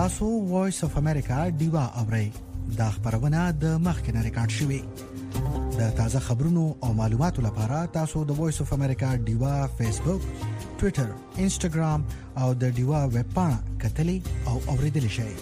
تاسو وایس اف امریکا دیوا اورئ دا خبرونه د مخکنه ریکارډ شوې د تازه خبرونو او معلوماتو لپاره تاسو د وایس اف امریکا دیوا فیسبوک ټوئیټر انسټاګرام او د دیوا ویب پاڼه کتلی او اوریدلی شئ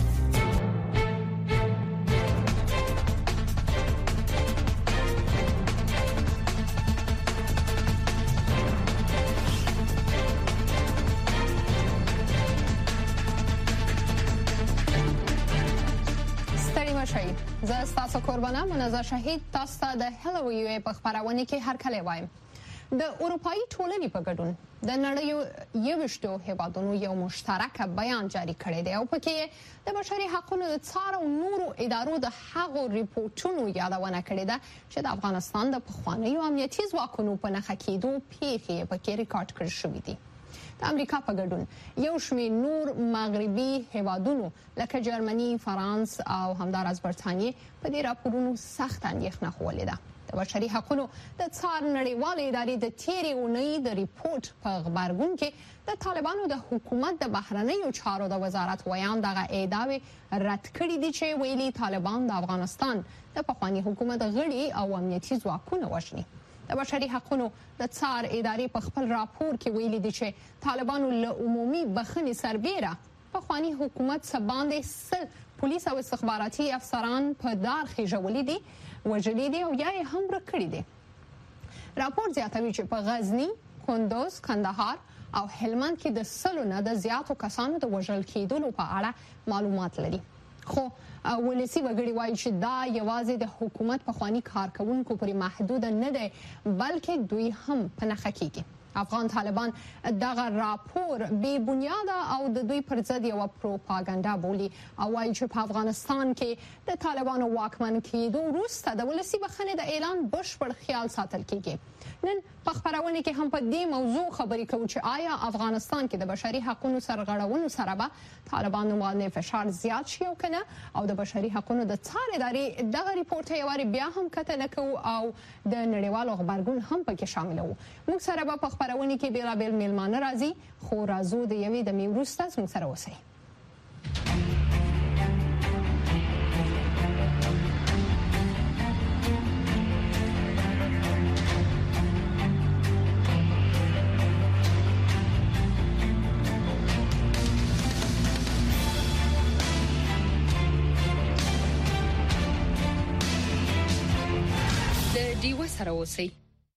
زه قربانه منزه شهید تاسو ته د هلو یو په خبرونه کې هر کله وایم د اروپאי ټولنې په ګډون د نړۍ یو وشتو هیوادونو یو مشترک بیان جاری کړی دی او پکې د بشري حقوقو د څار او نورو ادارو د هغو ریپورتونو یادونه کړې ده چې د افغانستان د پخوانیو امنیتي ځواکونو په نښه کېدو پیښې پکې ریکارډ کړل شوې دي د امریکا په ګډون یو شمېر نور مغربي هیوادونو لکه جرمني، فرانس او همدارس برتانیې په دې راپورونو سخت اندېښنه خولې ده د بشري حقوقو د څار نړیوالې ادارې د تیرې اونۍ د ریپورت په خبرګون کې د طالبانو د حکومت د بهرنیو چارو د وزارت ویان دغه ادعاوې رد کړې دي چې ویلي طالبان د افغانستان د پخوانی حکومت غړي او امنیتي ځواکونه وژني د بشري حقوقو د څار ادارې په خپل راپور کې ویلي دي چې طالبانو له عمومي بخښنې سربېره پخوانی حکومت سباندې پولیس او استخباراتي افسران په دار خېژولي دي وژلي دي او یا یې هم ورک کړي دي راپور زیاتوي چې په غزنی، کندوز، کندهار او هلمند کې د 100 نه د زیاتو کسانو د وژل کېدلو په اړه معلومات لري خو ولسی وګړي وایي چې دا یوازې د حکومت پخوانی کارکونکو پورې محدود نه دی بلکې دوی هم په نښه کېږي افغان طالبان دغه راپور بې بنیاده او د دوی پر ضد یو پروپاګاندا بولي او وایي چې په افغانستان کې د طالبانو واکمن کېدو وروسته د ولسی بخښنې د اعلان بشپړ خیال ساتل کېږي نن په خبرونه کې هم په دې موضوع خبرې کوو چې آیا افغانستان کې د بشري حقوقو سرغړونو سره به طالبانو باندې فشار زیات شي او کنه او د بشري حقوقو د څار ادارې دغه ریپورت یې وری بیا هم کتنه کوو او د نړیوالو خبرګون هم پکې شامل وو موږ سره به په خبرونه کې بیلابل میلمانه راځي خو راځو د یوې د میوروسته موږ سره اوسئ دیوه سره اوسئ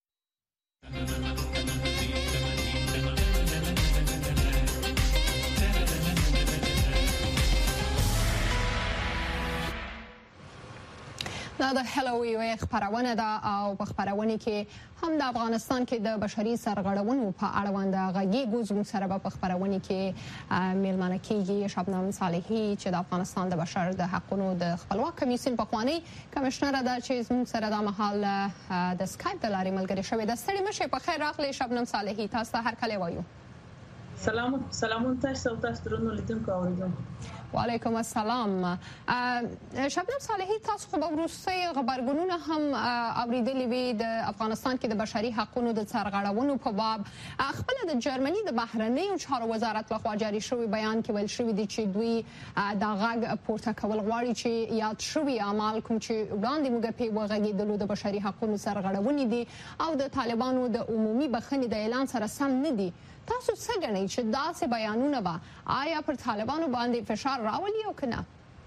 دا د هلو یو خبرونه ده او په خبرونه کې هم د افغانستان کې د بشري سرغړونو په اړوند غږی ګوزم سره په خبرونه کې میلمانه کېږي شبنم صالحي چې د افغانستان د بشر د حقوقو د خپلواک کمیسیون په خوانی کمشنر ده چې زموږ سره د محل د سکایپ د لارې ملګری شوې ده ستړي مشه په خیر راغلی شبنم صالحي تاسو هر کله وایو سلام تاسو درنو لیدونکو اوریدونکو وعلیکم السلام شبنم صالحي تاسو خو وروستي خبرګونونه هم اوریدلې وي د افغانستان کې د بشري حقوقو د سرغړونو په باب خپل د جرمني د بهرنیو چارو وزارت لخوا جاري شوی بیان کې ویل شوی دی چې دوی د غږ پورته کول غواړي چې یاد شوی اعمال کوم چې وړاندې موږ په وغږیدلو د بشري حقوقو سرغړونې دي او د طالبانو د عمومي بخښنې د اعلان سره سم نه دي تاسو څه ګڼئ چې داسې بیانونه به آیا پر طالبانو باندې فشار راولي او کنه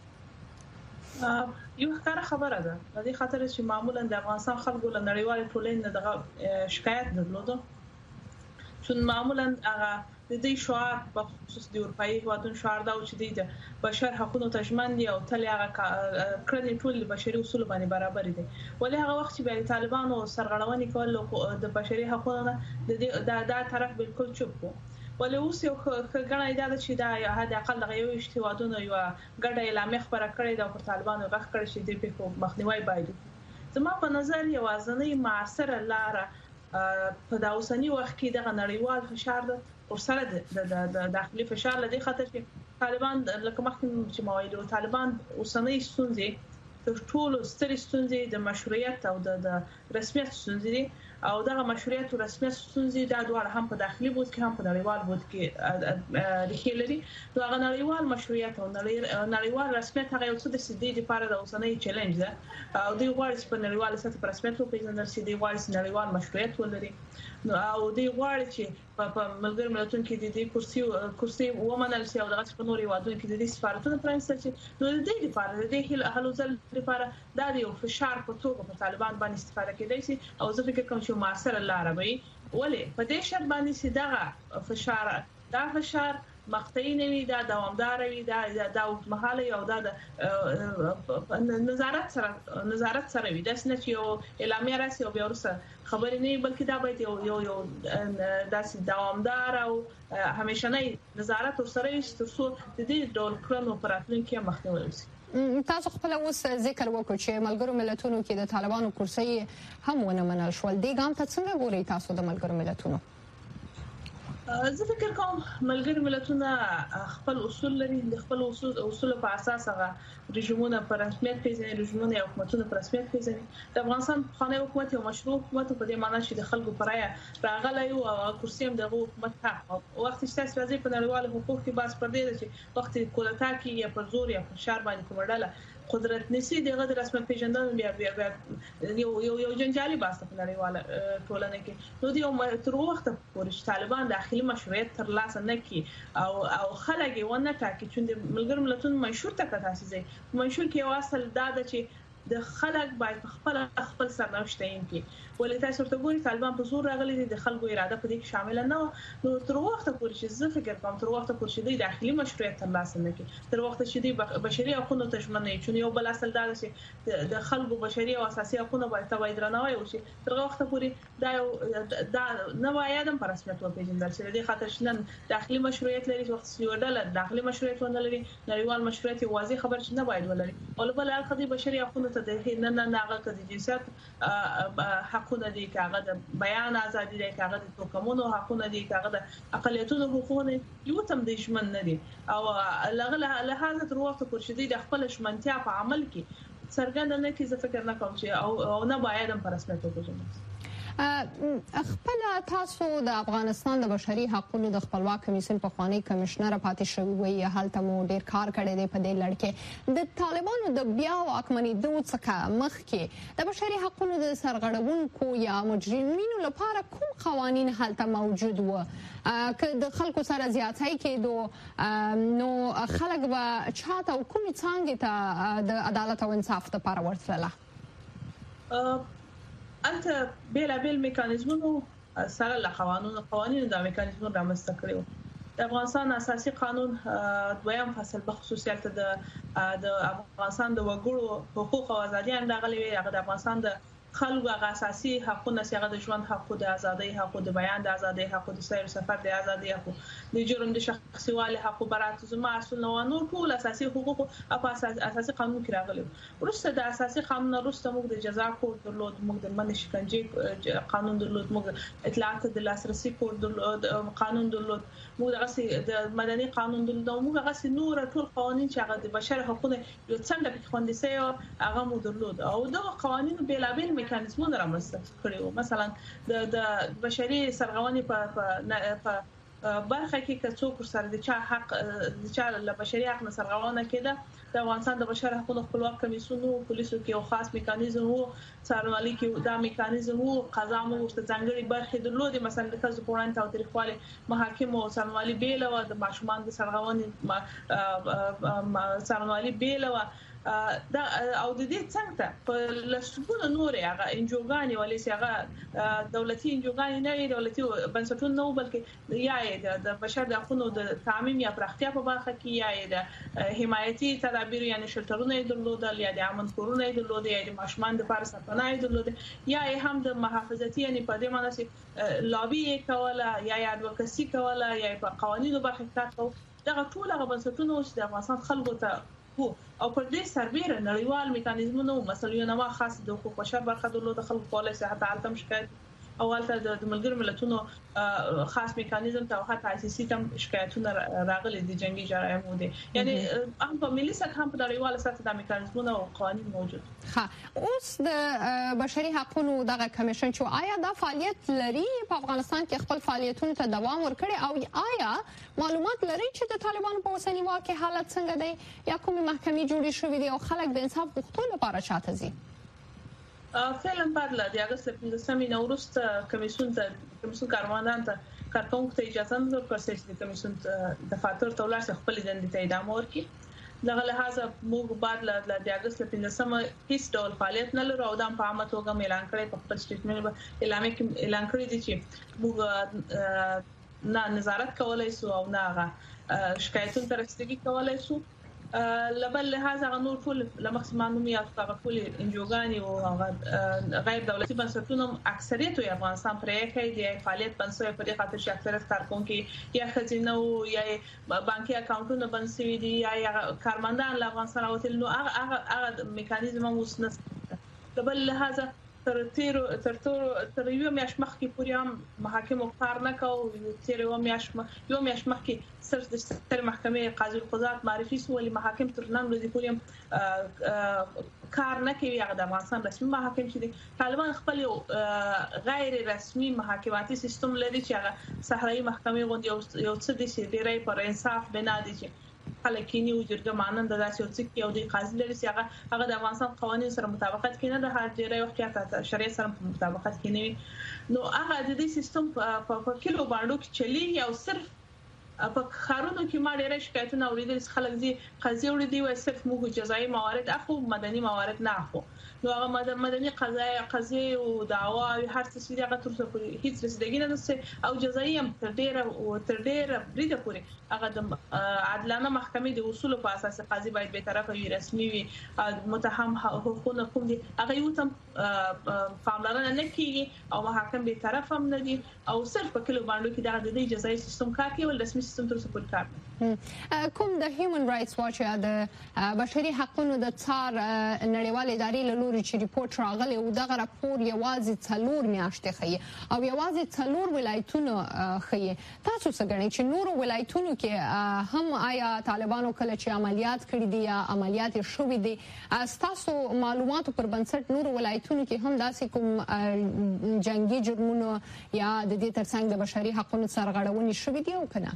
یو ښکاره خبره ده د دې خاطر چې معمولا د افغانستان خلکو له نړیوال ټولنې دغه شکایت درلوده چې معمولا هغه د دې شعار په خصوص د اروپאי هیوادونو شعار دا چې د بشر حقوقو تضمین دی او تل هغه کړنې ټول بشري اصول باندې برابر دي ولې هغه وخت چې د طالبانو سرغړونې کول د بشري حقوقو د طرف بالکل چوپ وو ولې اوس یو ښه دا چې دا حد اقل د یو اشتوادونو یو ګډه اعلامیه خبره کړې ده پر طالبانو غږ کړی چې د په مخنیوي باید زما په نظر یو ځنې معاصره لار په دا اوسنی وخت کې د نړیوال فشار او سره د داخلي فشار لدی خاطر چې طالبان لکه مخکې چې موایلو طالبان اوسنۍ ستونزې تر ټولو سترې ستونزې د مشروعیت او د رسمیت ستونزې دي او دغه مشروعیت او رسمیت ستونزې د دواړه هم په داخلي بود کې هم په نړیوال بود کې ریښې لري. دغه نړیوال مشروعیت او نړیوال رسمیت هغه یو څه د سیدي لپاره د اوسنۍ چیلنج ده او دوی غواړي چې په نړیوال سطح پر رسمیت وپیژندل شي، دوی غواړي چې نړیوال مشروعیت ولري او دوی غواړي چې په ملګرو ملتونو کې د دې کرسي ومنل شي او دغه په نوري وادو کې د دې سفارتونو پرانستل شي. نو د دې لپاره د دې هلو ځل لپاره دا یو فشار په توګه په طالبان باندې استفاده کېدای شي او زه فکر کوم چې موثره لار وي. ولې په دې شرط باندې چې دا فشار مقطعي نه وي، دا دوامدار وي، دا اوږدمهاله او دا د نظارت سره وي. دا څنګه چې یو اعلامیه راسي او بیا ورسره خبرې نه بلکې دا باید یو داسې دوامدار او همیشنی نظارت ورسره وي چې تاسو د دې ډول کړنو پر راتلونکي مخنیوي وشي. تاسو خپل اوس ذکر وکړ چې ملګرو ملتونو کې د طالبانو کرسي هم ونه منل شول. دې ګام ته څنګه ګوري تاسو د ملګرو ملتونو؟ زه فکر کوم ملګري ملتونه خپل اصول لري، د خپل اصول په اساس هغه رژیمونه پر رسمیت پیژني، رژیمونه او حکومتونه پر رسمیت پیژني. د افغانستان خانه حکومت یو مشروع حکومت په دې معنی چې د خلکو پرای راغلی او کرسي هم د حکومت حق وخت چې تاسو راځي په نړیوال حقوق کې باس پر دې چې وخت کودتا کې یا پر زور یا پر شر باندې کومړاله قدرت نسی دغه د رسمیت پیژندنې بیا یو جنجالي باسه په نړیواله ټولنه کې. نو دی تر وخت پورې طالبان داخلي مشروعیت ترلاسه نه کړي او خلک یې ونه ټاکي چې د ملګرو ملتونو منشور ته تاسیسي منشور کې یو اصل دا ده چې د خلک باید خپل سرنوشت تعیین کړي. ولې تاسو ورته ګوري طالبان په زور راغلي دي، د خلکو اراده په دې کې شامل نه و. نو تر وخت پورې چې زه فکر کوم تر وخت پورې چې د داخلي مشروعیت ترلاسه نه کړي، تر وخت چې د بشري حقوقو ته ژمن نه چې یو بل اصل دا چې د خلکو بشري او اساسي حقوقو باید درناوی وشي، تر وخت پورې دا نه وایي پر رسمیت وپیژندل شي. د خاطر شنن داخلي مشروعیت لري، وخت چې ورډل داخلي مشروعیت ونه لري، نړیوال مشروعیت واضح خبر چې نه باید ولري. او بل اړخ د بشري حقوقو ته د نه هغه د جنسیت حقونه دي، هغه د بیان ازادي دي، هغه د توکمونو حقونه دي، هغه د اقلیتونو حقوقونه یو تم د ژوند نه دي. او له هغه تر وخت پورې چې د خپل شمنتیا په عمل کې څرګند نه کی زه فکر نه کوم چې او نه باید پر رسمیت وپیژنل. خپل تاسو د افغانستان د بشري حقوقو د خپلواک کمیسیون په خوانی کمشنر پاتې شوی وي، هلته مو ډیر کار کړی دی په دې لړ کې. د طالبانو د بیا واکمنۍ دوه څخه مخکې د بشري حقوقو د سرغړونکو یا مجرمینو لپاره کوم قوانين هلته موجود وو؟ که د خلکو سره زیاتۍ کېدو نو خلک به چاته او کومې څنګه ته د عدالت او انصاف لپاره ورتله؟ انت بیل میکانیزمونو سره له قوانینو د میکانیزمونو رامنځته کړو. د افغانستان اساسي قانون دویم فصل په خصوصیت د افغانستان د وګړو حقوق او ازادي هم دغلي وي. هغه د افغانستان د خلکو هغه اساسي حقونه چې هغه د ژوند حق، د ازادۍ حق، د بیان د ازادۍ حق، د سیر سفر د ازادۍ حق، د جرم د شخصي والي حق، برات زما اصل نو نور ټول اساسي حقوق په اساسي قانون کې راغلي. ورسته د اساسي قانون وروسته موږ د جزا کود درلود، موږ د منع شکنجه قانون درلود، موږ اطلاعات د لاسرسي کود درلود، قانون درلود، موږ د مدني قانون درلود، موږ هغه نور ټول قوانين چې هغه د بشر حقوقو یو څنګه په خوندې سي هغه مو درلود. او دغه قوانين بیلابل میکانیزمونه رامنځته کړي. مثلا د بشري سرغړونې په برخه کې کڅوک سره د چا حق د چا له بشري حق نه سرغړونه کېده، د افغانستان د بشر حقوقو خپلواک کمیسیون او پولیسو کې یو خاص میکانیزم وو، څارنوالي کې دا میکانیزم وو، قضا مو ورته ځانګړي برخې درلودې. مثلا د ښځو په وړاندې تاوتریخوالي محاکم او څارنوالي بیل او د ماشومان د سرغړونې څارنوالي بیل او دا او د دې څنګه په لسګونه نور هغه انجوګانی ولې چې هغه دولتي انجوګانی نه وي، دولتي بنسټونه نه، بلکې یا د بشر د حقوقو د تامین یا پراختیا په برخه کې یا د حمایتي تدابیر یعنی شلټرونه درلودل، یا د امن کورونه درلودل، یا د ماشومان د پاره سپنای درلودل، یا هم د محافظتي یعنی په دې معنی چې لابي کوله یا ادوکسي کوله یا په قوانینو برخه کې کار کوي. دا ټول هغه بنسټونه چې د افغانستان خلکو ته او پر دې سربېره نړیوال میکانیزمونه او مسلې نه خاص د حقوق بشر برخه درلوده. خلکو کولای شي حتی عالم شکایت اولته د ملګرو ملتونو خاص میکانیزم ته حتی ICC تم شکایتونه راغلي دي جنگي جرایم دي یعنی هم په ملي سطح هم په نړیواله سطح د میکانیزمونو او قوانين موجود. ها اوس د بشري حقوقو دغه کمیشن چې آیا دا فعالیت لري په افغانستان کې خپل فعالیتونو ته دوام ورکړي او آیا معلومات لري چې د طالبانو په اوسنی واقع حالت څنګه دی یا کومه محکمې جوړې شوې دي او خلک د انصاف غوښتلو لپاره چاته ځي؟ فعلا بعد له اگست 15 نوروز کمیسیون کارمندان ته کارکونکو ته اجازه نه ورکړل چې د کمیسیون دفاتر ته ولاړ شي خپل دندې ته ادامه ورکړي. دغه لحاظه موږ بعد له اگست 15 هیڅ ډول فعالیت نه لرو او د عامه توګه اعلان کړی په خپل سټیټمنټ اعلان کړی دی چې موږ نه نظارت کولای شو او نه شکایتونه ترڅیږي کولای شو. لبل لهذا نور ټول لمخصمانو یا ټول انجوګانی او غیر دولتي بنسټونو اکثریت یې افغانستان پرې کوي د فعالیت بنسټ په دې خاطر چې اکثریت کارکونکو یا خزینه او یا بانکي اکاونټونه بنسوي دي یا کارمندان له افغانستان اوتل نو هغه میکانیزم اوس نه لبل لهذا تر یو میاش مخکې پورې هم محاکم کار نه کوي تر یو میاش مخکې صرف د ستر محکمې قاضي القضات معرفي سولې محاکم تر نن ورځې پورې هم کار نه کوي. هغه د افغانستان رسمي محاکم چې دي طالبان خپل غیر رسمي محاکماتي سیستم لري چې هغه صحرایي محکمې غوندي یو څه دي چې ډیری پر انصاف بنا دي چې خلکینی او جرګه مانند داسې او څه یو د قاضي لري چې هغه د افغانستان قوانين سره مطابقت کوي نه د هر ډیری وخت شریعت سره مطابقت کوي نو هغه د دې سیستم په کلو باندې کې چلی او صرف په خارونو کې ما ډیره شکایتونه اوریدل خلک دي قضیه وړي دي صرف موږ جزایي موارد اخو مدني موارد نه اخو نو هغه مدني قضیه او دعوا هر څه چې هغه تر څو هیڅ رسیدګی نه ده او جزایي هم تر ډیره بریده پوري هغه د عادلانه محکمې د اصول په اساس قاضي باید به طرفه وي رسمي وي متهم حقوقونه کوم دي هغه یو تم پاملرنه نه کوي او محاکم به طرف هم نه دي او صرف په کلو باندې کې د جزایي سیستم کار کوي ول رسمي سیستم تر څو پوري کار کوم د هیومن رائټس واچ یا د بشري حقوقو د څار نړیوال ادارې له لوري چې ریپورت راغلی او دغه راپور یوازې 4 میاشتې ښیي او یوازې 4 ولایتونه ښیي. تاسو څه ګڼئ چې نور ولایتونو کې هم آیا طالبانو کله چې عملیات کړي دي یا عملیات شوي دي تاسو معلوماتو پر بنسټ نور ولایتونو کې هم داسې کوم جنگي جرمونه یا د دې ترڅنګ د بشري حقوقو سرغړونې شوي دي او کنه؟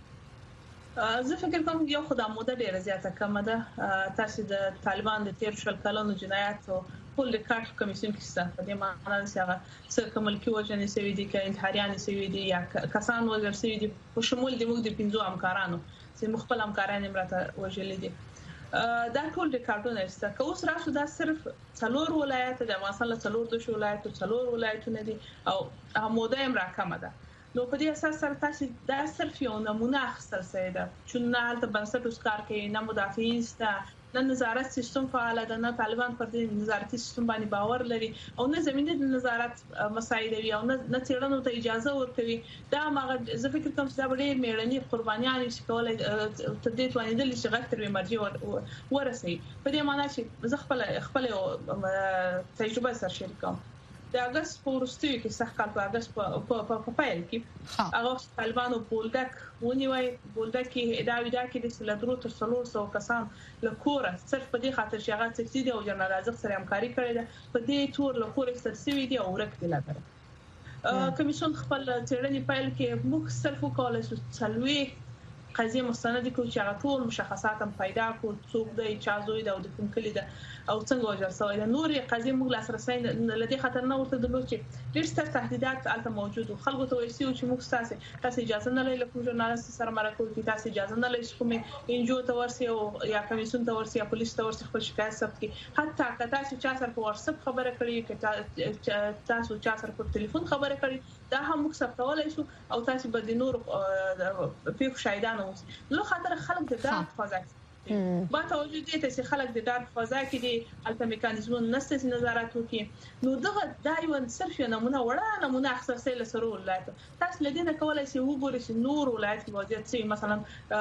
زه فکر کوم یو خدای موده ډیره زیاته کم ده. تاسو د طالبان د 13 کلونو جنایاتو ټول ریکارډ کمیسیون کې ستاسو په دې معنی چې هغه څه ملکی وجنې سوي دي کې انتحاریان سوي دي یا کسان وزر سوي دي په شمول د موږ د 15 همکارانو چې مخبل همکاران امراته وجلې دي دا ټول ریکارډونه است که اوس راشو دا صرف 4 ولایت د افغانستان له 4 ولایتونو دي او موده هم راکمه ده نو په دې اساس سره تاسو دا صرف یو نمونه اخیستل شوی ده چې نه هلته بنسټ اوس کار کوي نه مدافعین شته نه نظارت سیستم فعال ده نه طالبان پر دې نظارتي سیستم باندې باور لري او نه زمينه د نظارت مسایل وي او نه څېړنو ته اجازه ورکوي دا مغه زه فکر کوم چې دا ډېر میړني قربانيان چې کولای ته دې توانیدل چې غږ تر مرجع ورسي په دې معنی چې زه خپل تجربه سره شریکوم. د اگست په وروستیو کې سخت کال په اگست په پایل کې هغه طالبانو بولدک ونیوي بولدک کې دا کې د سلادرو تر 300 کسان له کوره صرف په دې خاطر چې هغه تکتید او جنرال ازق سره همکاري کړې ده په دې تور له کوره سرسوي دي او ورک دي لګره کمیسیون خپل تیرنی پایل کې موږ صرف وکولای شو څلوي قضیه مستند کو چې هغه ټول مشخصات هم پیدا کو څوک د اجازه او د کوم کلی ده او څنګه وجر سوی ده نورې قضیه موږ لاسرسي لدی خطر نه ورته درلود چې ډېر ستر تهدیدات البته موجود او خلکو ته وایي چې موږ تاسو اجازه نه لرئ کوم ژورنالیست سره مرکه کوي تاسو اجازه نه لرئ کوم انجو ته ورسي او یا کمیسیون ته ورسي یا پولیس ته ورسي خپل شکایت ثبت کړي حتی که تاسو چا سره په واتس اپ خبره کړی که تاسو چا سره په ټلیفون خبره کړی دا هم موږ ثبتولای شو او تاسو به د نور پیښو شاهدان اوسئ نو خاطر خلک د ډاټ فازا با توجه دي چې خلک د ډاټ فضا کې دي الته میکانیزمونه نسته نظارت وکي نو دغه دایون صرف یو نمونه اختصاصي لسرو ولایت تاسو لدينا کولای شي وګورئ چې نور ولایت وضعیت سي مثلا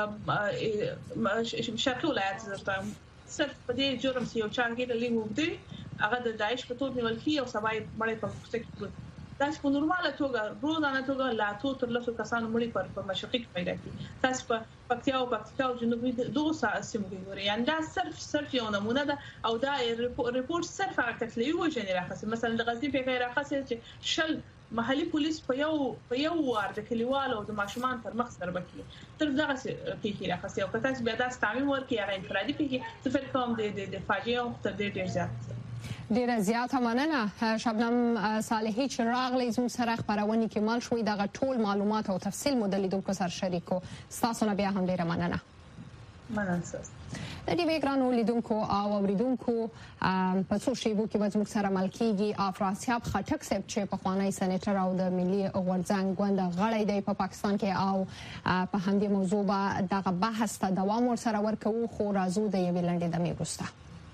شرقي ولایت زرته صرف په دې جرم چې یو چانګي د لیمو دی هغه د داعش په توګه نیول کی او سبای مړی په پښته کې تاسو په نورماله توګه روزانه توګه لا تر لاسو کسانو مړي په مشرقي کې پیدا کی تاسو په پکتیا او جنوبي دغه سیمو کې ګورئ یعنی دا صرف یو نمونه ده او دا ریپورت صرف هغه کتلې وجنې راخصه مثلا د غزنی په غیر راخصه چې شل محلي پولیس په یو وار د کلیوالو او د ماشومان پر مخ سره بکی تر دغه کې راخصه او کتاس بیا د تعمیم ورکي هغه انفرادي کې څه فرق کوم د فاجعه او تر ډیر زیات ډیره زیاته مننه شبنم صالحي چې راغلی زموږ سره خبرونه کې مال شوې دغه ټول معلومات او تفصیل مو د لیدونکو سره شریکو تاسو نه بیا هم ډیره مننه د دې وګرانو لیدونکو او اوریدونکو په څو شیبو کې زموږ سره ملکیږي افراسیاب خټک صاحب چې په خوانی سېنیټر او د ملي غورځنګ غونډه غړی دی په پاکستان کې او په همدې موضوع به دغه بحث ته دوام ورسره ورکوو خو راځو د یوې لنډې دمې وروسته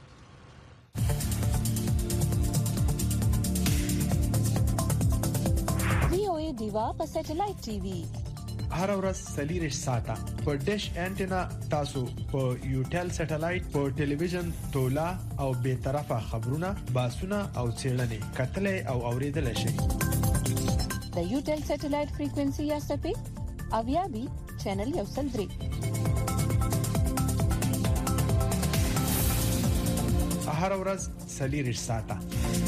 VOA دیوا په سټلایټ ټي وي هر ورځ سلیریش ساته په ډیش انټینا تاسو په یوټل سټلایټ په ټلویزیون تولا او به طرفه خبرونه باسونه او چیرلنې کتلې او اوریدل شي د یوټل سټلایټ فریکوئنسي یا سپې اویا بي چینل یو سل 3 هر ورځ سلیریش ساته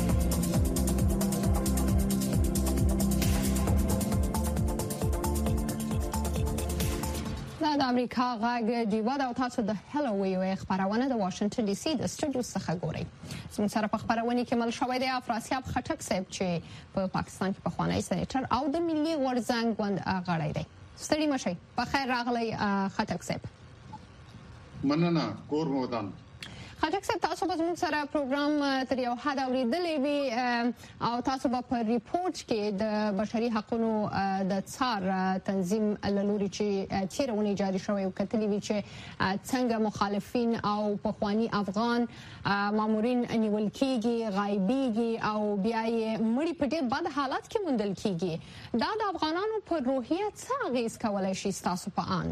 د امریکا غاګ دیوا د تاسو د هلو ویو خبرونه د واشنگټن ډي سي د سټوډیو څخه ګوري زموږ سره په خبرونه کې مل شوې د افراسیاب خټک صاحب چې په پاکستان کې په خوانی سېنیټر او د ملي غورځنګ غونډه غړی دی ستړي مشي په خیر راغلی خټک صاحب مننه کور مودان خټک صاحب تاسو به زموږ سره پروګرام تر یو حد اوریدلې وي او تاسو به په ریپورت کې د بشري حقوقو د څار تنظیم لوري چې چیرونه جاری شوی او کتلی وی چې څنګه مخالفین او پخوانی افغان مامورین نیول کیږي غایبیږي او بیا یې مړي په ډېر بد حالت کې موندل کیږي دا د افغانانو په روحیه څه اغیز کولای شي تاسو په اند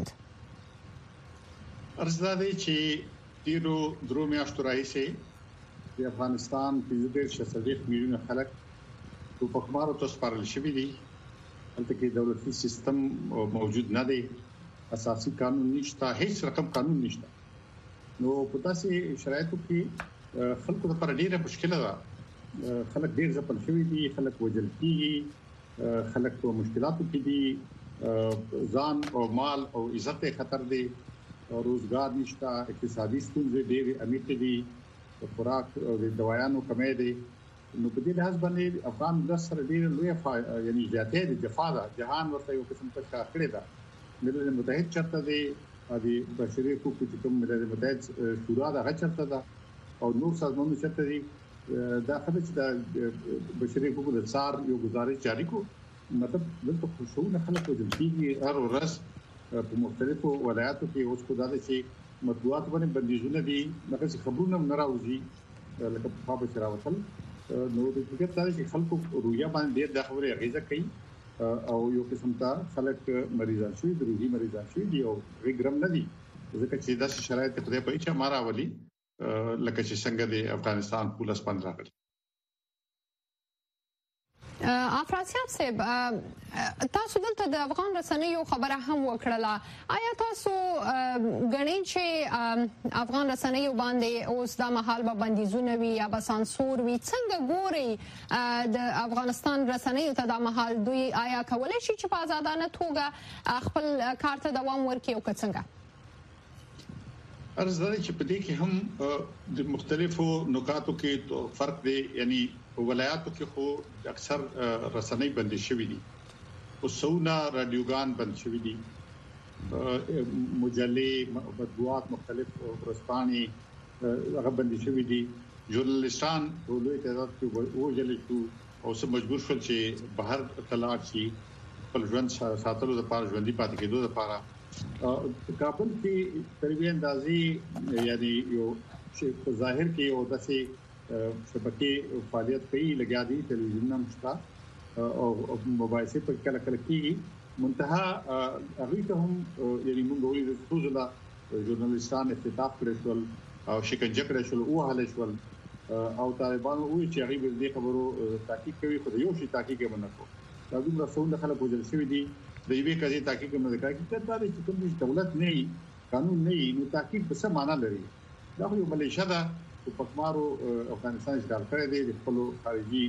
ارزاده چې تیرو درو میاشتو راځي د افغانستان په دې 600 میلیونه خلک په پخمارو تاسو پرل شوی دي هلته کې دولتي سیستم موجود نه دی اساسي قانون نشته هیڅ رقم قانون نشته نو په تاسو شرایطو کې خلکو لپاره ډیره مشکله ده خلک ډیر ځپل شوی دي خلک وجل کیږي خلک په مشکلاتو کې دي ځان او مال او عزت خطر دی روزګار نشته اقتصادي ستونزې ډېرې عمیقې دي خوراک او د دوايانو کمې دي نو په دې لحاظ باندې افغان ولس سره ډېر لوی یعنی زیاتې د جفا ده جهان ورته یو قسم څه کړی ده ملل متحد چرته دی د بشري حقوقو چې کوم ملل متحد شورا ده چرته ده او نور سازمانونه چرته دي دا خبره چې د بشري حقوقو د څار یو گزارش جاری کو مطلب دلته خوشونه خلک وجل کیږي هر ورځ په مختلفو ولایاتو کې اوس کو دا چې مطبوعات باندې بندیزونه دي لکه خبرونه نه راوځي لکه په خابه شراوتل نو د فکر دا چې خلکو روحیه باندې ډېر د خبرې اغیزه کوي او یو قسم ته خلک مریضان شوي د روحي مریضان شوي دي او ریګرم نه دي ځکه چې دا شرایط په دې په چې مارا ولي لکه چې څنګه د افغانستان پولیس باندې راغلي افراسیاب صاحب تاسو دلته د افغان رسنیو خبره هم وکړه آیا تاسو غنئ چې افغان رسنیو باندې اوس د محل به بندیزونه وي یا به سانسور وي څنګه ګوري د افغانستان رسنیو ته د محل دوی آیا کولای شي چې په آزادانه توګه خپل کار ته دوام ورکړي او څنګه ارزاده چې په دې کې هم د مختلفو نکاتو کې فرق دی یعنی ولایاتو کې خو اکثر رسنۍ بند شوې دي او څونه رادیوګان بند شوې دي مجلې مطبوعات مختلف ورځپاڼې هغه بند شوې دي ژورنالستان په لوی تعداد کې وژل شو او سم مجبور شول چې بهر طلاق شي خپل ژوند ساتلو لپاره ژوندۍ پاتې کېدو لپاره کابل کې تقریبا اندازي یعنی یو چې په ظاهر کې یو داسې شبکې فعالیت کوي لګیا دي ټلویزیون هم شته او موبایل په کله کله کېږي منتها هغه ته هم یعنی موږ وایو د ټولو ژورنالستان استعداد کړل او شکنجه کړل او حل شول او طالبانو وی چې هغه دې خبرو تحقیق کوي خو یو شي تحقیق یې نه کوي دا دومره څونه خلک وجل شوی دي د یوې کزي تحقیق نه کوي چې دا چې کوم دولت نه قانون نه نو تحقیق به څه معنا لري دا یو ملیشیا ده چې پکمارو افغانستان اشغال کړی دی د خپل خارجي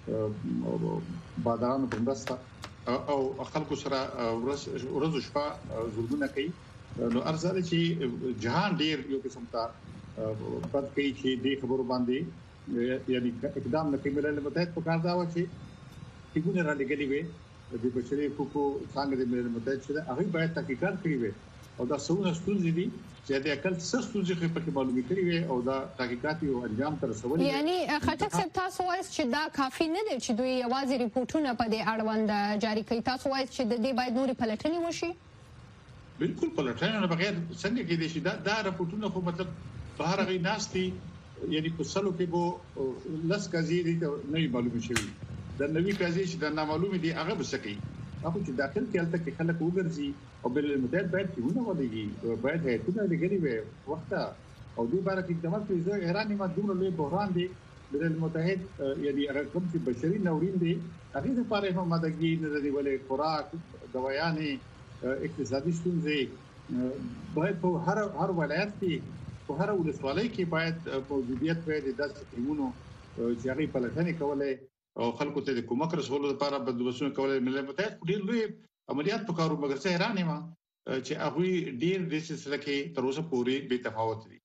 بادرانو په مرسته او خلکو سره ورځ شپه ظلمونه کوي نو ارزاده چې جهان ډیر یو قسم ته بد کوي چې د خبرو باندې یعنی اقدام نه کوي ملل متحد په کار دا و چې څنګه را لګلې وي د بشري حقوقو څنګه د ملل متحد چې هغه باید تحقیقات کړی وي او دا څونه ستونزې دي چې د عقل څه ستونزې په معلومي کړی وي او دا تحقیقات یو انجام تر رسولي یعنی خټک صاحب تاسو وایي چې دا کافي نه دی چې دوی یوازې ریپورتونه په دې اړوند جاری کوي تاسو وایي چې د دې باید نوري پلټنې وشي بالکل پلټنه نه بغیر څنګه کې دي چې دا رپورټونه خو مطلب بهر غي ناشتي یعنی په سلو کې بو لس قضیې دي نه معلومه شوی د نوې قضیې چې د نامعلومه دي هغه بسکی هغه چې داخل کې الته کې خلک وګرځي او بل المتحد باید کیونه ولېږي باید هیڅ نه لګري وي وخت او دوی بار کې اقدامات کوي زه ایران ما دومره لوی بحران دی بل المتحد یعنی هغه کوم چې بشري نورین دي هغه لپاره هم مدګي نه دی ولې خوراک دوايانې اقتصادي ستونزې باید په هر ولایت کې په هر ولسوالۍ کې باید موجودیت باید د داسې ټیمونو چې هغه پلټنې کولای او خلکو ته د کومک رسولو لپاره بندوبستونه کولای ملل متحد ډیر لوی عملیات وکړو مګر څه حیران یم چې هغه ډیر د سلسله کې تر اوسه پورې بے تفاوت دي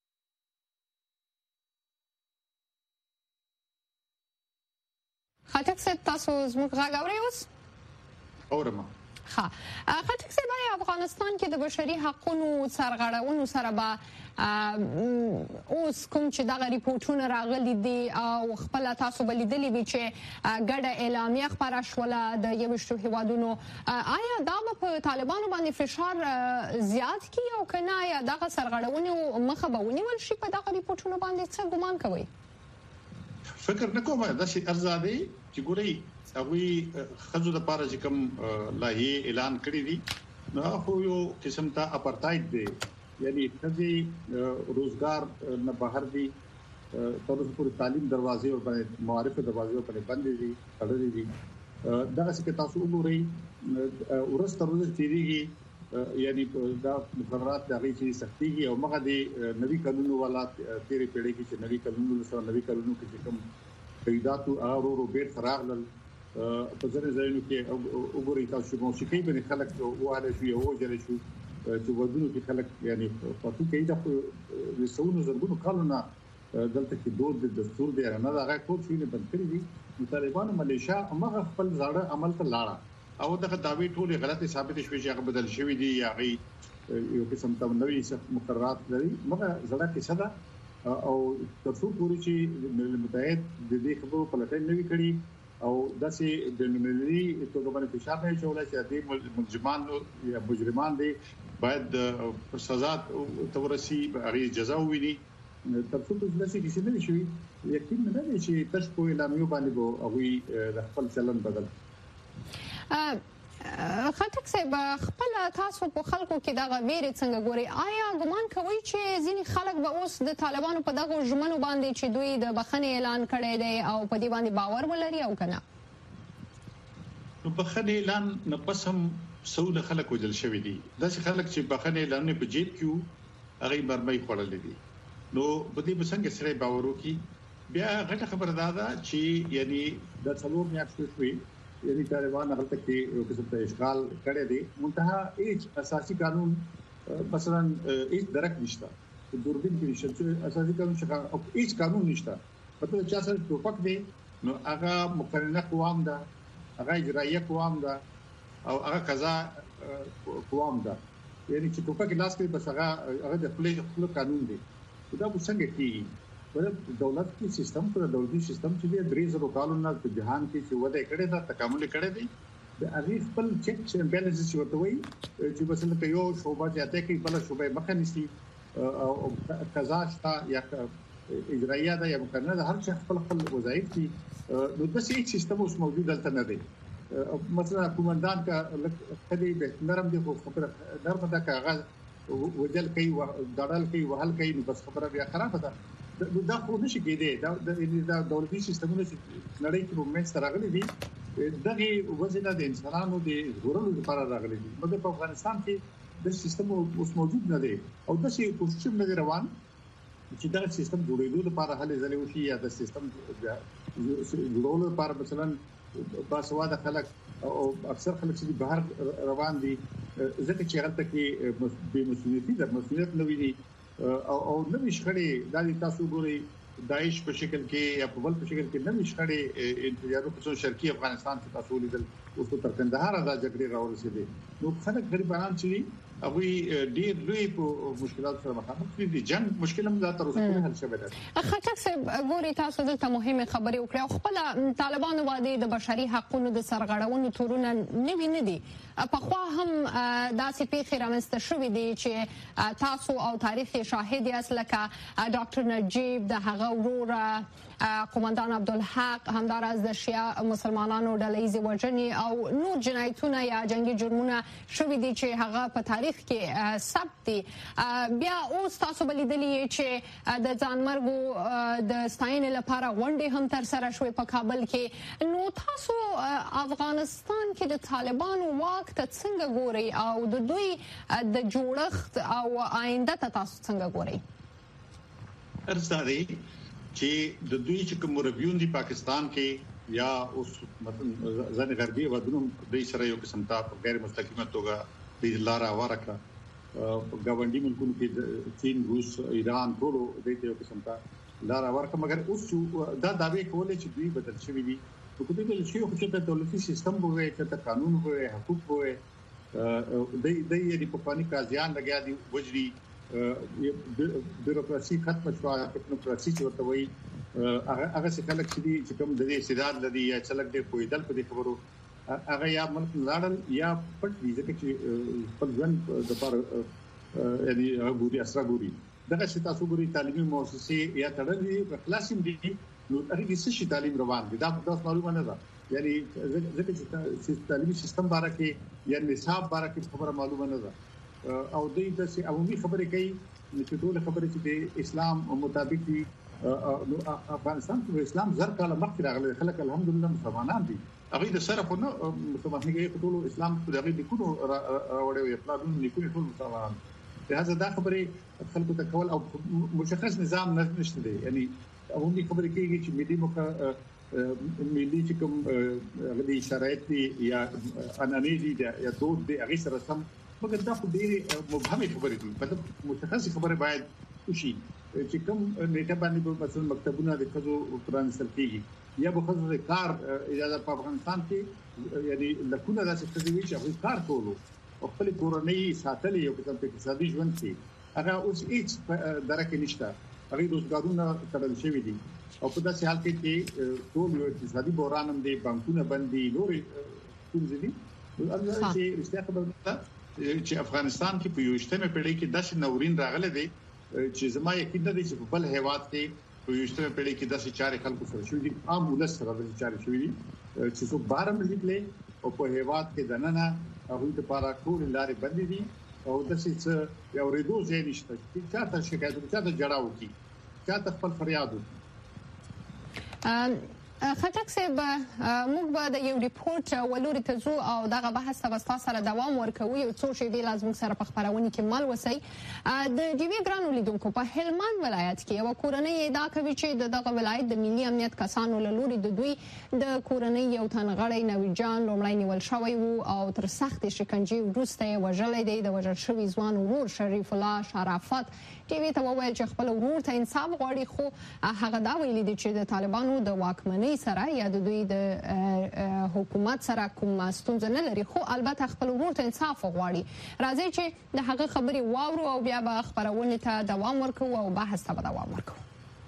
خټک صاحب تاسو زموږ غږ اورئ اوس اورم ها خټک صاحب افغانستان کې د بشري حقوقو سرغړونو سره به اوس کوم چې دغه ریپورتونه راغلي دي او خپل تاسو بلیدلې وی چې ګډه اعلامیه خبره شوله د یوشتو هیوادونو آیا دا په طالبانو باندې فشار زیات کی او کنه یا دغه سرغړونو مخه به ونیول شي په دغه ریپورتونو باندې څه ګمان کوي فکر نکوم دا شي ارزادي چې ګوري هغه خزو د پاره چې کوم لایحه اعلان کړی دي نو خو یو قسم ته اپارټایډ دی یعنی خزي روزګار نه بهر دي تر اوسه پورې تعلیم دروازې او باندې معارف دروازې په باندې دي اړلې دي دا څه تاسو وګورئ ورسته روز تیریږي یعنی دا مقررات د غي چې سختيږي او مغه دي نوي قانونو والا تیرې پیړۍ کې چې نوي قانونو سره نوي قانونو کې کوم قیداتو اورو بیت فراغل په ځینې ځایونو کې وګورئ تاسو موسیقي باندې خلک وهاله شو یو ځل شو چې ودونو کې خلک یعنی په تو کې دا د سونو زرګونو کالونه دلته کې دود د دستور دی نه دا هغه ټول شي نه بند کړی دي طالبانو ملیشیا هغه خپل ځاړه عمل ته لاړه او دغه داوی ټول غلطه ثابت شوي چې هغه بدل شوی دی یا غي یو قسم ته نوې مقررات لري مګر زړه کې صدا او تاسو پوری چې ملل متحد د دې خبرو په لټه نوي کړی او داسې د ملي توګه باندې فشار نه شولای چې د مجرمان یا مجرمان دي باید سزا تورسي هغه جزا وویني ترڅو چې داسې کیسه نه شي یقین نه دی چې تاسو په اعلامیو باندې وو هغه د خپل چلن بدل خټک صاحب خپل تاسو په خلکو کې دا غوېره څنګه ګوري آیا ګمان کوي چې ځینې خلک به اوس د طالبانو په دغه ژمنو باندې چې دوی د بخښنې اعلان کړی دی او په دې باندې باور ولري او کنه نو بخښنې اعلان نه پس هم څول خلک وجل شوی دي داسې خلک چې بخښنې اعلان په جیب کې هغه مرمۍ خړلې دي نو په دې بسنګ سره باور وکي بیا غټه خبره ده چې یعنی د څلور میاشتې شوي یعنی طالبان هغه کې یو قسم ته اشغال کړی دی منتها هیڅ اساسي قانون مثلا هیڅ درک نشته دوربین کې نشته چې اساسي قانون څخه هیڅ قانون نشته په تو چا سره ټوپک دی نو هغه مقننه قوام ده هغه اجرایه قوام ده او هغه قضا قوام ده یعنی چې ټوپک لاس کې بس هغه د خپل قانون دی دا څنګه کیږي ولې دولت کې سیستم پر دولتي سیستم چې د 3000 کالونو په جهان کې چې وده کړې ده تکامل کړې دي د هغه خپل چیک اند بیلنس چې ورته وایي چې مثلا که یو شوبه ځاته کې بل شوبه مخه نشي او قضا شته یا اجرایه ده یا مقننه ده هر څه خپل وظایف دي نو د سیستم اوس موجود دلته نه دی مثلا کومندان کا خدي به نرم دي خو خبره نرم ده کاغذ وجل کوي دړل کوي وهل کوي نو بس خبره بیا خراب ده دا خو نشي کېدی دا دولتي سیستمونه چې نړۍ کې په منځ راغلي دي دغه وزنه د انسانانو د ژغورلو لپاره راغلي دي مګر په افغانستان کې د سیستم اوس موجود نه دی او د شي کوشش نه روان چې دا سیستم جوړېدو لپاره هلي ځلې وشي یا د سیستم جوړولو لپاره مثلا باسواده خلک او اکثر خلک چې بهر روان دي ځکه چې هغه کې به مسؤلیت د مسؤلیت نوې دي او نوې شخړې د تاسو ګوري داعش په شکل کې یا په بل په شکل کې نوې شخړې انتجارو په شرقي افغانستان کې تاسو لیدل اوس تر کندهار دا جګړې راورسېدې نو خلک غریبان چې هغه ډیر لوی په مشکلات سره مخامخ دي جنگ مشکل هم تر اوسه پورې حل شوی دی خټک صاحب ګوري تاسو دلته مهمه خبرې وکړه او خپل طالبانو وعده د بشري حقوقو د سرغړونو تورونه نه دي په خو هم داسې پیښې رامنځته شوې دي چې تاسو او تاریخ شاهد یاست لکه ډاکټر نجیب د هغه ورور قومندان عبدالحق همدارس د شیعه مسلمانانو ډله‌ایزې وژنې او نور جنایتونه یا جنگي جرمونه شوې دي چې هغه په تاریخ کې ثبت دي بیا اوس تاسو بلیدلې چې د ځانمرګو د ستاینې لپاره غونډې هم تر سره شوې په کابل کې نو تاسو افغانستان کې د طالبانو واک ته څنګه ګوري او د دوی د جوړښت او آینده ته تاسو څنګه ګوري ارزادي چې د دوی چې کوم ربيون دي پاکستان کې یا اوس مثلا ځنه غربي ودونو د سره یو قسم ته غیر مستقیمه توګه د لارا ورکه غونډي ملکونو کې چین روس ایران ټول د دې یو قسم ته لارا ورکه مګر اوس دا داوی کولای چې دوی بدل شوی دي په کومه ډول شي خو چې د دولتي سیستم وګورئ چې قانون وګورئ حقوق وګورئ د دې په پانی کازيان لګیا دي وجري بیروکراسي ختم شو ټکنوکراسي چې ورته وایي هغه څه خلک چې کوم د دې استعداد لري یا چلک دې پویدل په دې خبرو هغه یا ملک لاړل یا پټ دي ځکه چې خپل ژوند د لپاره یعنی غوړي اسره غوړي دغه چې تاسو ګوري تعلیمي مؤسسې یا تړلې خلاصیم دي نو هغه کې څه تعلیم روان دي دا معلومه نه ده یعنی ځکه چې تعلیمي سیستم باره کې یا نصاب باره کې خبره معلومه نه ده او د دې عمومي خبرې کوي چې ټول خبرې چې د اسلام مطابق دي افغانستان کې اسلام زر کاله مخکې راغلی خلک الحمدلله مسلمانان دي هغه د سره په نو مسلمانۍ کې ټول اسلام په دغه د کونو راوړی وي خپل لیکونی ټول مسلمانان لهدا دا خبرې خلکو ته کول او مشخص نظام نشته دی یعنی عمومي خبرې کوي چې ملي چې کوم غلي شرایط یا اناني دي یا دوه دي هغه سره سم مګر دا خو ډېری مبهمه خبرې دي په مشخص خبره باید وشي چې کوم نیټه باندې مثلا مکتبونه د خزو پرانستل کیږي یا به خزو کار اجازه په افغانستان کې یعنی لکونه داسې خزوي چې هغه کار کولو او خپل کورنۍ ساتلې یو قسم په اقتصادي ژوند کې هغه اوس هیڅ درکه نشته هغه روزګارونه تړل شوی دي او په داسې حال کې ټول یو اقتصادي بحران هم دی بانکونه بند دي نور څه دي چې استخبار چې افغانستان کې په یوشتمه پیړۍ کې داسې نورین راغله دي چې زما یقین دی چې په بل هیواد کې په یوشتمه پیړۍ کې داسې چارې خلکو سره شوې دي عام ولس سره داسې چارې شوې دي چې څو بارم لیکلې او په هیواد کې دننه هغه د لپاره ټول لارې بندې دي او داسې یو ریدو ځای نشته چې چاته شکایت چاته جړاو کی چاته خپل فریاد وکړي خټک صاحب موږ به د یو ریپورت ولوري ته زو او دغه بحث تاسو سره دوام ورکوي او څو شی دی لازم سره په خبرونه کې مل وسی د ډیوی ګرانو لیدونکو په هلمند ولایت کې یو کورنۍ ادعا کوي چې دغه ولایت د ملي امنیت کسانو لوري د دوی د کورنۍ یو تنغړی نوی جان لومړی نیول شوی وو او تر سخت شکنجه وروسته وژل دی د وژل شوی ځوان ورور شریف الله شرافت ټي وي ته وویل چې خپل ورور ته انصاف غواړي خو هغه دا ویلي دی چې د طالبانو د واکمنۍ سره یا د دوی د حکومت سره کوم ستونزه نه لري خو البته خپل ورور ته انصاف غواړي راځي چې د هغه خبري واورو او بیا به خبرونه ته دوام ورکوو او بحث ته دوام ورکوو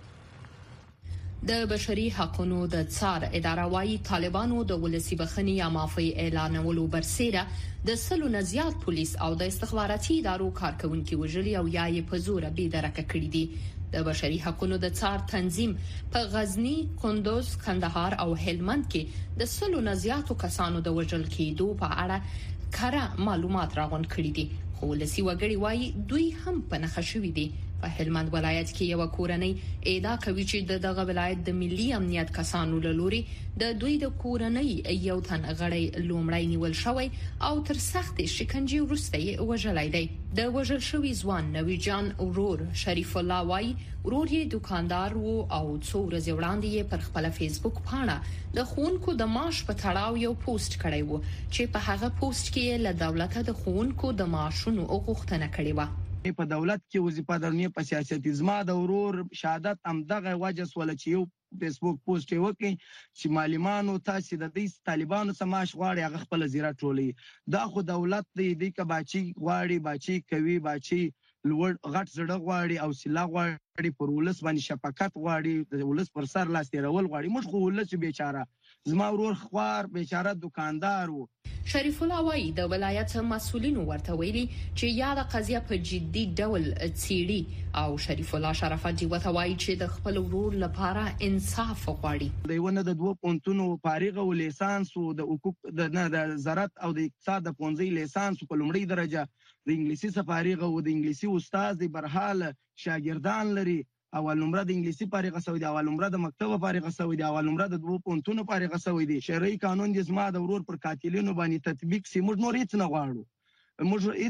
د بشري حقوقو د څار اداره وايي طالبانو د ولسی بخښنې یا معافي اعلانولو برسېره د سلو نه زیات پولیس او د استخباراتي ادارو کارکونکو وژلي او یا یې په زور به درکه کړی دي د بشري حقوقو د څار تنظیم په غزنی، کندوز، کندهار او هلمند کې د سلو نه زیاتو کسانو د وژل کېدو په اړه کره معلومات راغونډ کړي دي خو ولسی وګړي وايي دوی هم په نخښه شوي دي په هلمند ولایت کې یو کورنۍ ادعا کوي چې دغه ولایت د ملي امنیت کسانو له لوري د دوی د کورنۍ یو تن غړی لومړی نیول شوی او تر سخت شکنجې وروسته یې وژلای دی. د وژل شوی ځوان نوی جان ورور شریف الله وای ورور یې دکاندار وو او څو ورځې وړاندې یې پر خپل فیسبوک پاڼه د ښوونکو د معاش په تړاو یو پوسټ کړی وو چې په هغه پوسټ کې له دولت د ښوونکو د معاشونو غوښتنه کړې و. په دولت کې وظیفه درنی په سیاست ازما د ورور شهادت هم دغه وجه سول چې یو فیسبوک پوسټ وکړي چې معلمانو تاسو د دې طالبانو سماش غواړي هغه خپل زیره ټولي دا خو دولت دی کباچی غواړي باچی کوي باچی لوړ غټ زړه غواړي او سلا غواړي پر ولس باندې شفقت غواړي د ولس پر سر لاس تیرول غواړي موږ خو ولس بیچاره زما ورور خوار بیچاره دکاندار وو. شریف الله وای د ولایت مسؤلینو ورته ویلي چې یاده قضیه په جدي ډول څیړي او شریف الله شرافت دی وته وای چې د خپل ورور لپاره انصاف غواړي. د ونه د 2 پونتونو فارغ او لیسانس او د حقوق د زراعت او د اقتصاد د پونځي لیسانس په لومړی درجه د انګلیسي سفارغ او د انګلیسي استاد دی برحال شاګردان لري. اول نمره د انګلیسي فارغه سوی دی اول نمره د مکتب فارغه سوی دی اول نمره د 2 پونتونو فارغه سوی دی. شرعي قانون د زما د ورور پر قاتلینو باندې تطبیق سي موږ نور هیڅ نه غواړو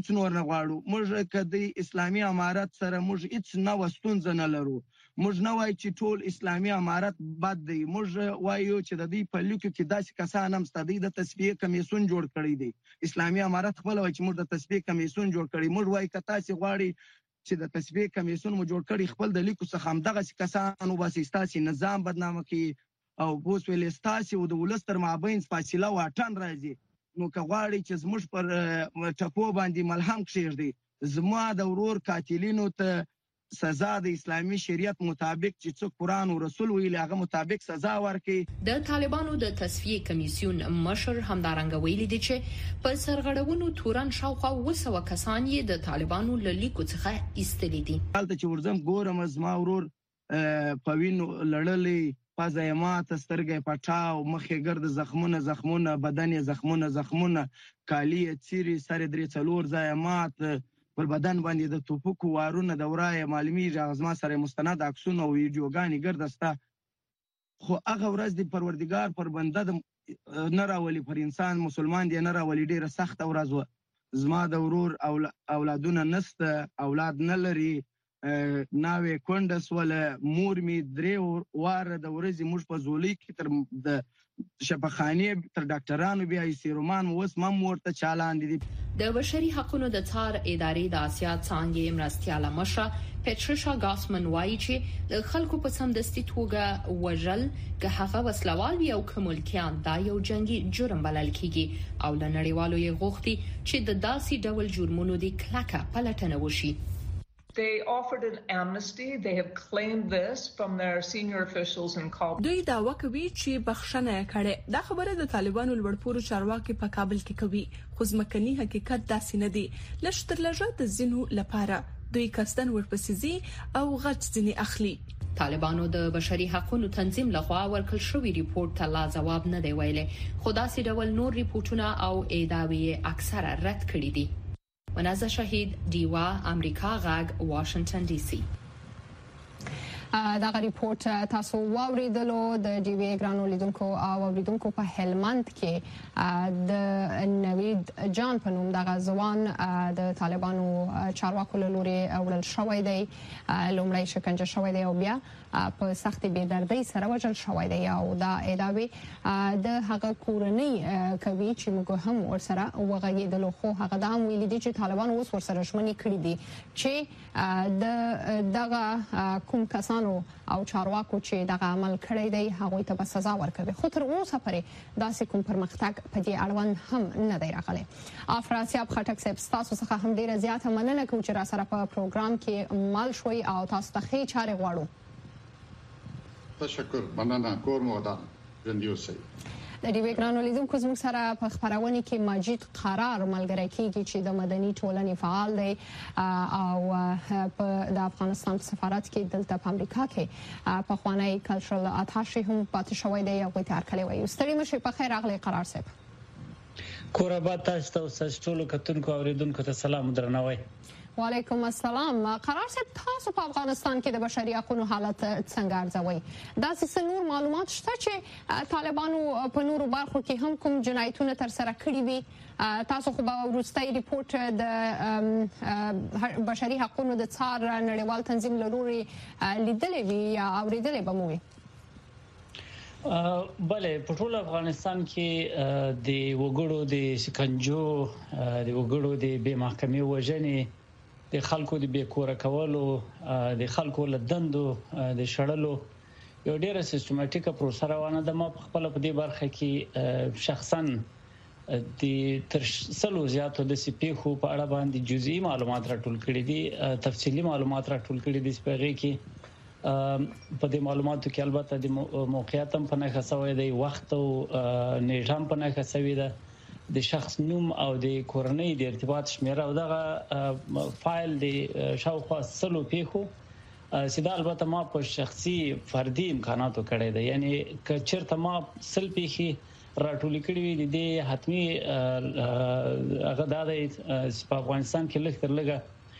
موږ کدی اسلامي امارات سره موږ هیڅ نه وستونځ نه لرو موږ نه وای چې ټول اسلامي امارات بد دی موږ وایو چې د دې په لیکو کې داسې کسان هم ستدي د تصفیه کمیسون جوړ کړی دی اسلامي امارات خپل وای چې موږ د تصفیه کمیسون جوړ کړی موږ وای کته چې غواړي چې د تصفیه کمیسون مو جوړ کړی خپل د لیکو څخه هم دغه کسانو باسي ستاسي نظام بدنامه کوي او بوس ویل ستاسي او د ولس تر مابین فاصله واټن راځي نو که غواړي چې زموږ پر ټپو باندې ملهم کښېږدي زما د ورور قاتلینو ته سزا د اسلامي شریعت مطابق چې څوک قرآن او رسول ویلي هغه مطابق سزا ورکړي. د طالبانو د تصفیه کمیسیون مشر همدارنګه ویلي دي چې په سرغړونو تورن شاوخوا 200 کسان یې د طالبانو له لیکو څخه ایستلي دي. حالت چې ورزم ګورم زما ورور په وینو لړلې پزې ماته سترګې پټاو مخې ګرد زخمونه بدن زخمونه کالی چیرې سره درې څلور ځای مات پر بدن باندې د توپکو وارونه د ورای معلومي ژغزما سره مستند عکسونه او ویډیوګانې ګردسته خو هغه ورځ د پروردګار پر بنده نه راولي پر انسان مسلمان دی نه راولي ډیره سخت ورځ زما د ورور اولادونه نسته اولاد نه لري ناوې کونډس ولا مور می درې واره د ورځې موږ په زولي کې تر د شفاخانه تر ډاکټرانو بیا سیرومان وس مم ورته چالان دي. د بشري حقوقو د څار ادارې د آسیا څانګې مرستياله مشره پټریشا ګاسمن وایي چې د خلکو په سمدستي توګه وژل که هغه وسلوال وي او کوملکیان دا یو جنگي جرم بلل کیږي او د نړیوالو یې غوښتي چې د داسې ډول جرمونو د کلکه پلټنه وشي. They offered an amnesty. They have claimed this from their senior officials in Kabul. دوی دعوا کوي چې بخښنه کړي. دا خبره د طالبانو لوړپوړو چارواکي په کابل کې کوي. خو ځمکني حقیقت داسې نه دی. لشترلجه د زینو لپاره دوی کستن ورپسې زی او غټ ځنی اخلي. طالبانو د بشري حقوقو تنظیم لخوا ورکړل شوی ریپورت ته لا جواب نه دی ویلي. خو داسې ډول نور ریپورتونه او ادعاوی اکثره رد کړي دي. منازه شهید دیوا امریکا غاګ واشنگټن ډي سي. دا ریپورت تاسو واوریدلو د ډیوی ګرانو لیدونکو او اوریدونکو په هلمند کې د نوید جان په نوم د غزوان د طالبانو چارواکو له لوري وړل شوی دی لومړی شکنجه شوی دی او بیا په سخت بې دردۍ سره وژل شوی دی او دا ادعاوی د هغه کورنۍ کوي چې موږ هم ورسره وغږیدلو خو هغه دا هم ویلي دي چې طالبانو اوس ورسره ژمنې کړې دي چې د دغه کوم کسانو او چارواکو چې دغه عمل کړی دی هغه ته به سزا ورکوي خو تر اوسه پورې داسې کوم پرمختګ په دې اړوند هم نه دی راغلی. افراسیاب خټک صاحب تاسو څخه هم ډیره زیاته مننه کوم چې را سره په پروګرام کې مل شوي او تاسو ته ښې چارې غواړو. تشکر مننه کورمو ده ژوندیوسئ. د ډیوی ګرانو لیدونکو زموږ سره په خبرونه کې ماجد قرار ملګری کیږي چې د مدني ټولنې فعال دی او په د افغانستان سفارت کې دلته په امریکا کې په خوانی کلچرل اتاشي هم پاتې شوی دی او تیار کړی وي. ستړي مشه په خیر اغلی قرار صاحب. کوربه تاسو ته ټول کتونکو اوریدونکو ته سلام درنوي. وعلیکم السلام. قرار صاحب تاسو په افغانستان کې د بشري حقوقو حالت څنګه ارزوي؟ داسې نور معلومات شته چې طالبانو په نورو برخو کې هم کوم جنایتونه تر سره کړي وي؟ تاسو خو به وروستۍ ریپورت د بشري حقوقو د څار نړیوال تنظیم له لوري لیدلې وي یا اورېدلې به مو وي؟ بله په ټول افغانستان کې د وګړو د شکنجو د وګړو د بې محکمې وژنې د خلکو د بې کوره کولو د خلکو له دندو د شړلو یو ډیره سیستماتیکه پروسه روانه ده. ما په خپل په دې برخه کې شخصا د تر سلو زیاتو د سپیخو په اړه باندې جزئي معلومات راټول کړي دي، تفصیلی معلومات راټول کړي دي. سپیغه کې په دې معلوماتو کې البته د موقعیت هم په نښه شوی دی، وخت او نیټه هم په نښه شوی ده، د شخص نوم او د کورنۍ د ارتباط شمیره او دغه فایل د شاوخوا سلو پیښو سیده البته ما په شخصي فردي امکاناتو کړی دی. یعنی که چیرته ما سل پیښې راټول کړي وي د حتمی هغه د افغانستان کې لږ تر لږه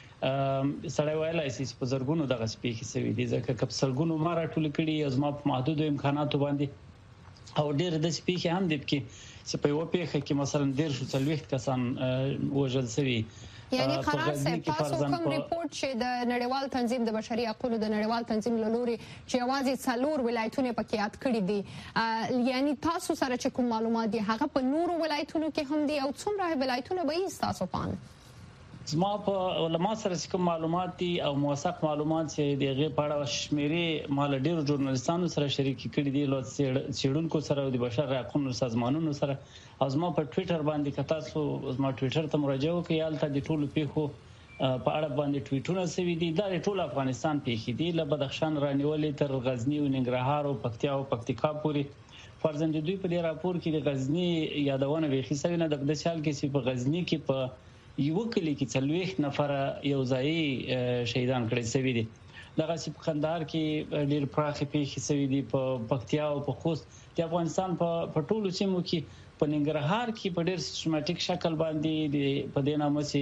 سړی ویلای شي په زرګونو دغه سپیښې سوي دي، ځکه که په سلګونو ما راټول کړي او زما په محدودو امکاناتو باندې او ډېر د سپیښې هم دي کې چې په یو پیښه کې مثلا 140 کسان وژل شوي. یعنی قرار صاحب تاسو کوم ریپورت چې د نړیوال تنظیم د بشري حقوقو د نړیوال تنظیم له لوري چې یوازې 4 ولایتونه پکې یاد کړي دي، یعنی تاسو سره چې کوم معلومات دي هغه په نورو ولایتونو کې هم دي او څومره ولایتونه به یې تاسو پان؟ زما په علما سره کوم معلومات دي او موثق معلومات چې دغه په اړه شمیرې مال ډیرو ژورنالیستانو سره شریک کړي دي، له څېړونکو سره او د بشر حقوقو سازمانونو سره. او زما په ټوئیټر باندې کتا سو زما ټوئیټر ته مراجعه وکړئ، یالته د ټولو پیښو په اړه باندې ټویټونه سوي دي. دا ټول افغانستان پیښې دي، له بدخشان رانیولې تر غزنی او ننګرهار او پکتیا او پکتیکا پورې. فرضاً دوی په دې راپور کې د غزنی یادونه ویخي سوي نه، د بدشال کې چې په غزنی کې په یو کلی کې 40 نفر یو ځای شهیدان کړي شوی دي. دغه په قندهار کې ډېر پراخه پیښې شوي دي، په پکتیا او په خوست. د افغانستان په ټولو سیمو کې په ننګرهار کې په ډېر سیستماتیک شکل باندې په دې نامه چې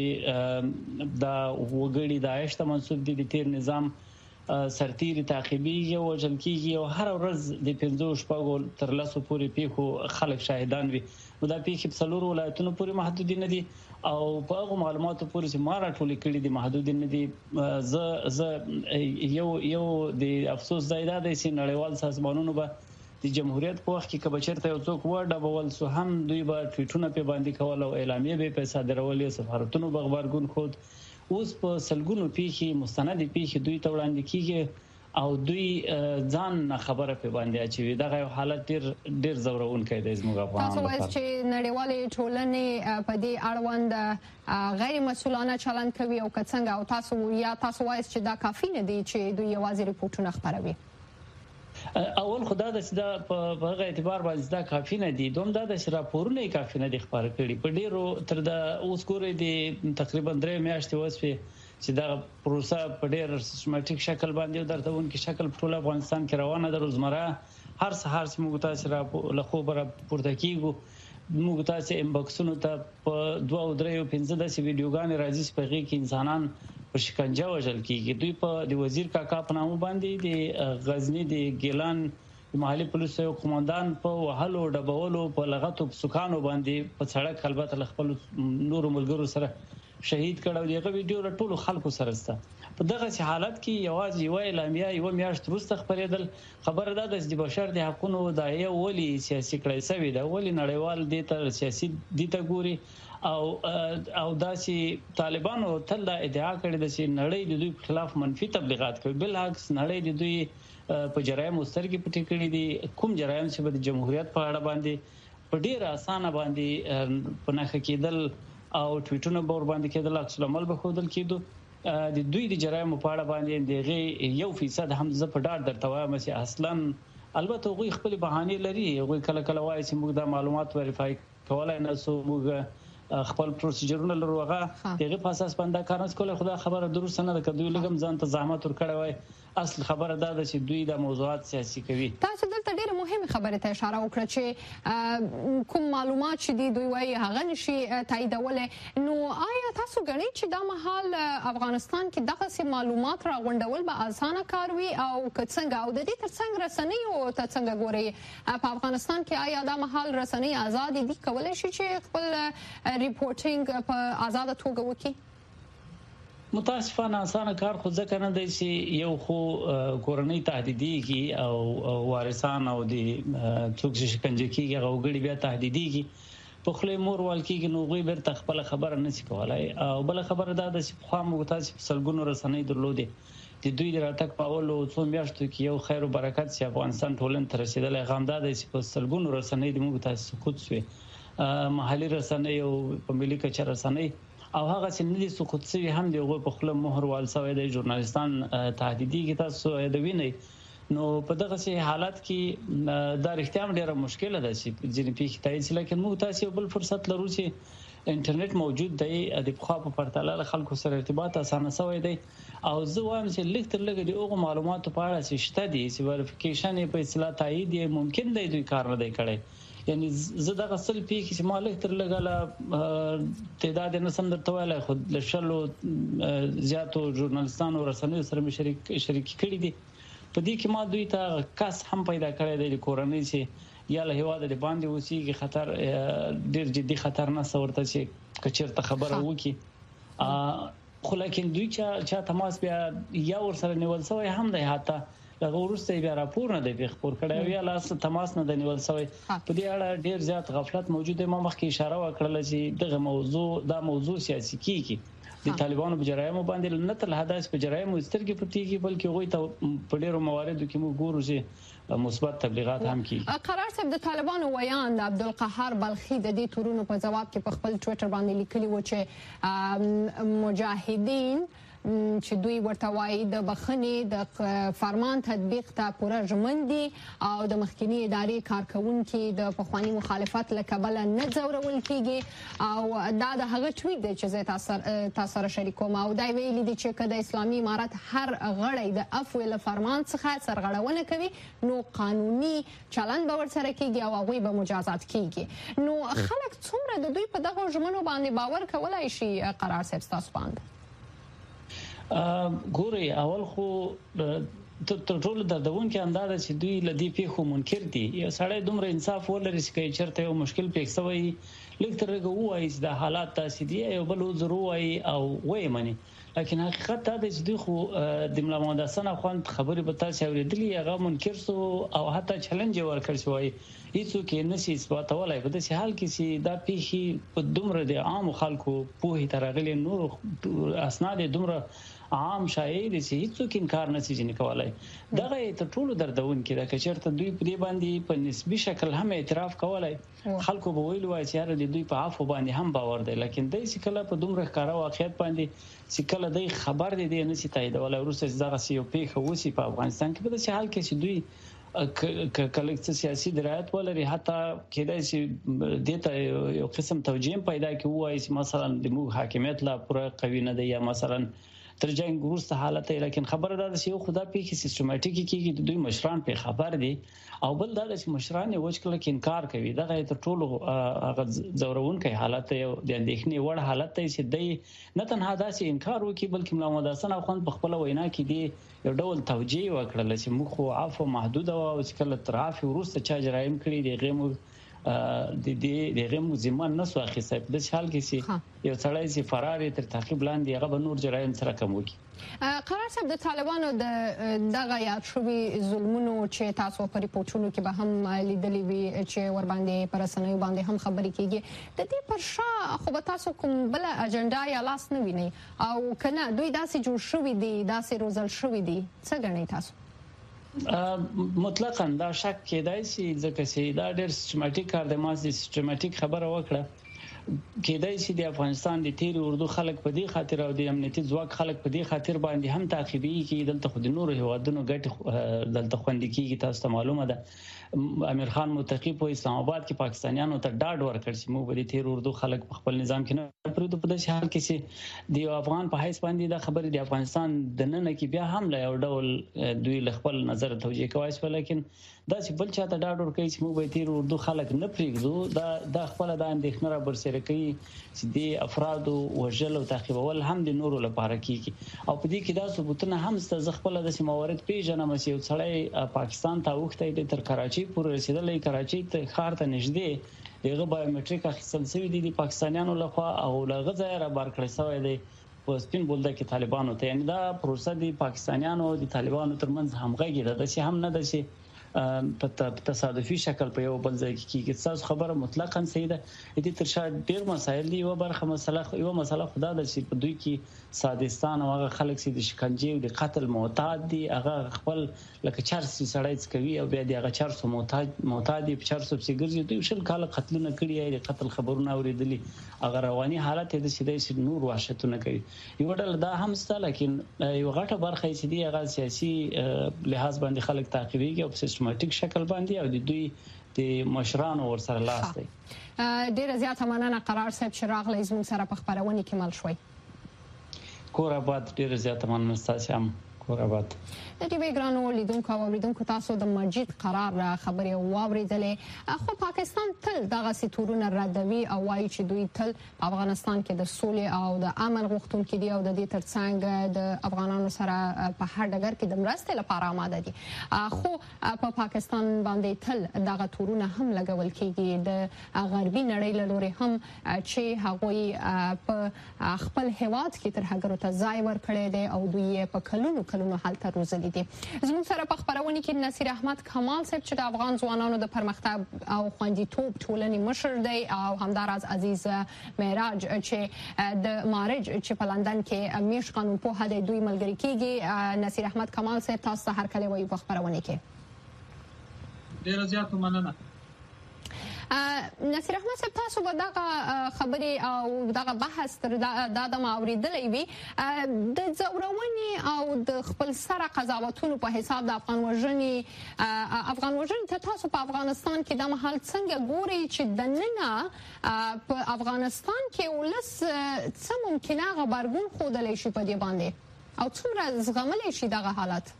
دا وګړي داعش ته منسوب دي د تیر نظام سرتیري تعقیبي او وژل کیږي او هر ورځ د 15 شپږو تر 10 پورې پیښو خلک شاهدان وي. دا پیښې په څلورو ولایتونو پورې محدود نه دي او په هغه معلوماتو پورې چې ما راټول کړي دي محدود نه دي. زه یو د افسوس ځای دا دی چې نړیوال سازمانونو به د جمهوریت په وخت کې کبه چیرته یو څوک وډبول سو هم دوی به ټویټونه په باندې کول او اعلامیه به صادرولې، سفارتونو به خبرګون خود. اوس په سلګونو پیښې مستند پیښې دوی ته وړاندې کیږي او دوی ځان خبره په باندې اچوي. دغه حالت ډیر زورونکی دی زموږ افغانانو لپاره. تاسو وایئ چې نړیوالې ټولنې په دې اړوند غیر مسؤلانه چلند کوي او که څنګه، او تاسو وایئ چې دا کافي نه دی چې دوی یوازې ریپورتونه خپروي؟ اول خدا د سدا په هغه اعتبار باندې دا کافي نه دي، دوم دا د راپورونه کافي نه دي خبره کړي. په ډیرو تر دا اوس ګورې دي تقریبا 3 میاشتې وسوي چې دا پروسه په ډیر سیستماتیک شکل باندې درته ونکي شکل په ټول افغانستان کې روانه ده. روزمره هر سهار چې موږ تاسو را له خوبره پورته کیږو، موږ تاسو انباکسونو ته په 2 او 3 او 15 داسې ویډیوګانې راځي چې په هغه کې انسانان په شکنجه وژل کیږي. دوی په د وزیر کاکا په نامه باندې د غزنی د ګیلان محلي پولیس یو قومندان په وهلو ډبولو په لغتو سکانو باندې په سړک البته خپل نور ملګرو سره شهید کړو. دغه ویډیو ټول خلکو سره سته. په دغه حالت کې یوازې یو اعلامیه یو میاشت وروسته خبرېدل. خبره ده د بشر د حقوقو دایې ولی سیاسي کړی سوي ده، ولی نړیوال دې ته سیاسي دې ته ګوري او داسې طالبانو تل دا ادعا کړې ده چې نړۍ د دوی په خلاف منفي تبلیغات کوي. بالعکس نړۍ د دوی په جرایم مسترګې پټې کړې دي. کوم جرایم چې د جمهوریت په اړه باندې په ډیره اسانه باندې په نښه کېدل او ټویټونه به ور باندې کېدل، عکس العمل به ښودل کېدو. د دوی د جرایم په اړه باندې دغه 1% هم زه په ډاډ درته وایم چې اصلا البته غوي خپل بهانه لري. غوي کله کله وایي چې موږ د معلومات وریفای کولای نه سو، موږ خپل پروسیجرونه لرو. هغه دغه په اساس باندې کارنس کوله. خدا خبره درست نه ده که دوی لګم ځان ته زحمت ورکړی وای. اصل خبره دا ده چې دوی د موضوعات سیاسي کوي. تاسو دلته ډیره مهمه خبره ته اشاره وکړه چې کوم معلومات چې دوی وایي هغه نشي تاییدولای. نو آیا تاسو تاسو غني چې دا مهال افغانستان کې دغه معلومات راغونډول به اسانه کار وي او څنګه او د دې ترڅنګ رسنۍ او څنګه ګوري په افغانستان کې آیا دا مهال رسنۍ آزاد دي کولای شي چې خپل ریپورټینګ په آزاد توګه وکړي؟ متاسفانه اسانه کار خو ځکه نه دی چې یو خو کورنۍ تهدیدېږي او وارثان او د څوک چې شکنجه کیږي هغه وګړي بیا تهدیدېږي په خله مور والکیږي نو غوي برته خپل خبره نشي کولای او بل خبره دا د خو موږ تاسو سلګونو رسنۍ درلودې د دوی د راتګ په اولو څو میاشتو کې یو خیر او برکت چې افغانستان ټولن تر رسیدلې غامدا د سلګونو رسنۍ د موږ تاسو سقوط شوي محلي رسنۍ او په ملي کچه رسنۍ او هغه چې ندي سقوط شوي هم دی غو په خله مهر والسوي د ژورنالستان تهدیدېږي تاسو د ویني نو په دغه سي حالات کې دا اړتیا ډیره مشکله ده چې ځینې پیښې تایید لکه موږ تاسو بل فرصت لرو چې انټرنیټ موجود دی د خو په پرتله خلکو سره ارتباط اسانه شوی دی او زه وایم چې لیک تر لږ دی او معلوماتو په اړه چې شته دي چې وریفیکیشن په اصطلاح تایید ممکن دی دوی کار نه دی کړی یعنی زه دغه سل پیښې چې مالک تر لګاله تعداد نه سم درته وایي خو لشلو زیاتو ژورنالستانو رسنیو سره شریک کړي دي په دې کې ما دوی ته کس هم پیدا کړی دی کورنۍ چې یا له هواده د باندې وسیږي خطر ډیر جدي خطر نه سورته چې کچیرته خبره وکي خو لکه دوی چې تماس بیا یا ور سره نیول سوی هم دی حتی دغه ورسته بیا راپور نه دی خبر کړی یا لاس تماس نه دی نیول سوی په دې اړه ډیر زیات غفلت موجود دی ما مخکې اشاره وکړه چې دغه موضوع سیاسي کیږي د طالبانو په جرایم باندې نه تل هدايت په جرایم سترګې پټيږي بلکې غوي ته په ډیرو مواردو کې موږ ګورو چې مثبت تبلیغات هم کیږي. قرار صاحب د طالبانو ویان د عبدالقهار بلخي د دې تورونو په جواب کې په خپل ټوئیټر باندې لیکلي و چې مجاهدین چې دوی ورته وایي د بخښنې د فرمان تطبیق ته پوره ژمن دي او د مخکنی ادارې کارکونکو د پخوانی مخالفت له کبله نه ځورول کیږي او دا د هغه ټویټ دی چې زه تاسو سره شریکوم او دا ویلي دي چې کله اسلامي امارت هر غړی د عفو له فرمان څخه سرغړونه کوي نو قانوني چلند به ورسره کیږي او هغه به مجازات کیږي نو خلک څومره د دوی په دغه ژمنو باندې باور کولای شي قرار صاحب تاسو باندې ګوري اول خو تر ټولو دردونکو اندازه چې دوی لدی پیښو منکر دي یو سړی دومره انصاف ولري چې چرته یو مشکل پیښ شوی لیک ترغه وایي د حالات تاسو دي یو بل ضروري او وایي مني لکه حقیقت دا چې دوی خو د ملا محمد حسن خوند خبرې به تاسو اوریدلې هغه منکر سو او حتی چیلنج ورکړ شوی هیڅوک یې نشي اثباتولای په دې حال کې چې دا پیښې په دومره د عام خلکو په ترغلي نور اسناد دومره عام شایع دي چې هیڅوک انکار نشي جن کولای دغه ته ټولو دردونکو د کچرته دوی په دې باندې په نسبی شکل هم اعتراف کولای خلکو به ویل وای چې هر دوی په عفو باندې هم باور دی لکه د دې کله په دومره ښکارا واقعیت باندې چې کله دوی خبر دي نه سي تاییدولای ورسره دغه یو پیښه وسی په افغانستان کې په دې حال کې چې دوی کله سیاسي درایت ولري حتی کېدای شي دته یو قسم توجیه پیدا کوي چې مثلا د موږ حاکمیت لا پوره قوي نه دی یا مثلا تر جنگ وروسته حالت لیکن خبره ده چې یو خدا په سیستماتیک کېږي د دوی مشران په خبر دي او بل دا چې مشران یې وښکل کې انکار کوي دغه تر ټولو هغه زورونکو حالت یو د اندېښنې وړ حالت چې دی نه تنها دا چې انکار وکړي بلکې ملا محمد حسن خوند په خپل وینا کې دی یو ډول توجیه وکړل چې موږ خو عفو محدود او چې کله تر عفو وروسته چا جرایم کړی دی غیمو د غیمو زمان نسو اخیسته په دې حال کې چې یو څړای چې فرار تر تعقیب لاندې هغه به نور جرایم سره کم وکړي قرار صاحب د طالبانو د دغه یاد شوی ظلمونو چې تاسو په ریپورتونو کې به هم لیدلې وي چې ور باندې پر رسنیو باندې هم خبرې کیږي د دې پر شا خو به تاسو کوم بل اجنډا یا لاس نه ویني او کنه دوی داسې جوړ شوی دي داسې روزل شوی دي څه غنئ تاسو مطلقاً دا شک کېدای شي ځکه چې دا ډېر سیستماتیک کار دی ما سیستماتیک خبره وکړه کېدای شي د افغانستان د تیر اردو خلک په دې خاطر او د امنیتي ځواک خلک په دې خاطر باندې هم تعقیبي کې دلته خو د نور هوادونو ګټ دلته خوندې کېږي تاسو ته معلومه ده امیر خان متقی په اسلام آباد کې پاکستانیانو ته ډاډ ورکړ چې موږ د تیر اردو خلک په خپل نظام کې نه پرېږدو په دې حال کې چې د افغان په حیث باندې دا خبره د افغانستان د نن کې بیا هم له یو ډول دوی له خپل نظر توجیه کوي لیکن دا چې بل چاته ډاډ ورکړي چې موږ به تیر اردو خلک نه پرېږدو دا خپل د اندېښنه را برسېره شریکي چې د افرادو وژل او تعقیبول هم د نورو لپاره کیږي او په دې کې دا ثبوتونه هم ست خپل د موارد پیژنم چې یو څړی پاکستان ته وخته تر کراچي پورې رسیدلې کراچي ته ښار ته نږدې دغه بایومټریک اخیستل شوی دی د پاکستانیانو لخوا او لغه ځای را بار کړی شوی دی په سپین بولده کې طالبانو ته یعنی دا پروسه د پاکستانیانو او د طالبانو ترمنځ همغږي ده چې هم نه ده چې په تصادفي شکل په یو بل ځای کې کیږي تاسو خبره مطلقاً صحیح ده دې تر شا ډېر مسایل دی یو برخه مسله خدا ده چې په دوی کې سادستان او هغه خلک چې د شکنجې او د قتل معتاد دي هغه خپل لکه چارسي سړی کوي او بیا د هغه چارسو معتاد دي په چارسو په ګرځي دوی شل کال قتلونه کړي دي قتل خبرونه اوریدلي هغه رواني حالت د سیده نور وحشتونه کوي یو ډول دا هم ست لیکن یو غټه برخه چې دی هغه سیاسي لحاظ باندې خلک تعقیبيږي او سیستماتیک شکل باندې او د دوی د مشرانو ورسره لاس دی ډیره زیاته مننه قرار صاحب چې راغلی زموږ سره په خبرونه کې مل شوي کور آباد ډیره زیاته مننه تاسو هم کور آباد د دې وګرانو لیدونکو او لیدونکو تاسو د مجید قرار خبرې واوریدلې خو پاکستان تل دغه سیتورونه ردوي او وايي چې دوی تل په افغانستان کې د سولې او د امن غوښتونکي دي او د دې ترڅنګ د افغانانو سره په هر ډګر کې د مرستې لپاره آماده دي خو په پاکستان باندې تل دغه تورونه هم لګول کېږي د غربي نړۍ له لوري هم چې هغوی په خپل هیواد کې تر هغه ته ځای ورکړی دی او دوی په کلونو حالت روزلي دي زموږ سره په خبرونه کې نصیر احمد کمال صاحب چې د افغان ځوانانو د پرمختګ او خوندیتوب ټولنې مشر دی او همداراز عزیز معراج چې د مارج چې په لندن کې میش قانون په هده دوی ملګری کیږي نصیر احمد کمال صاحب تاسو هر کله وایي په خبرونه کې ډیر زیات مننه نصیر احمد صاحب تاسو به دغه خبرې او دغه بحث تر دا اوریدلې وي د ځورونې او د خپل سره قضاوتونو په حساب د افغان وژنې ته تاسو په افغانستان کې د محل څنګه ګوري چې د نن په افغانستان کې ولس څه ممکنه غبرګون خودلې شي په دې باندې او څومره زغملې شي دغه حالت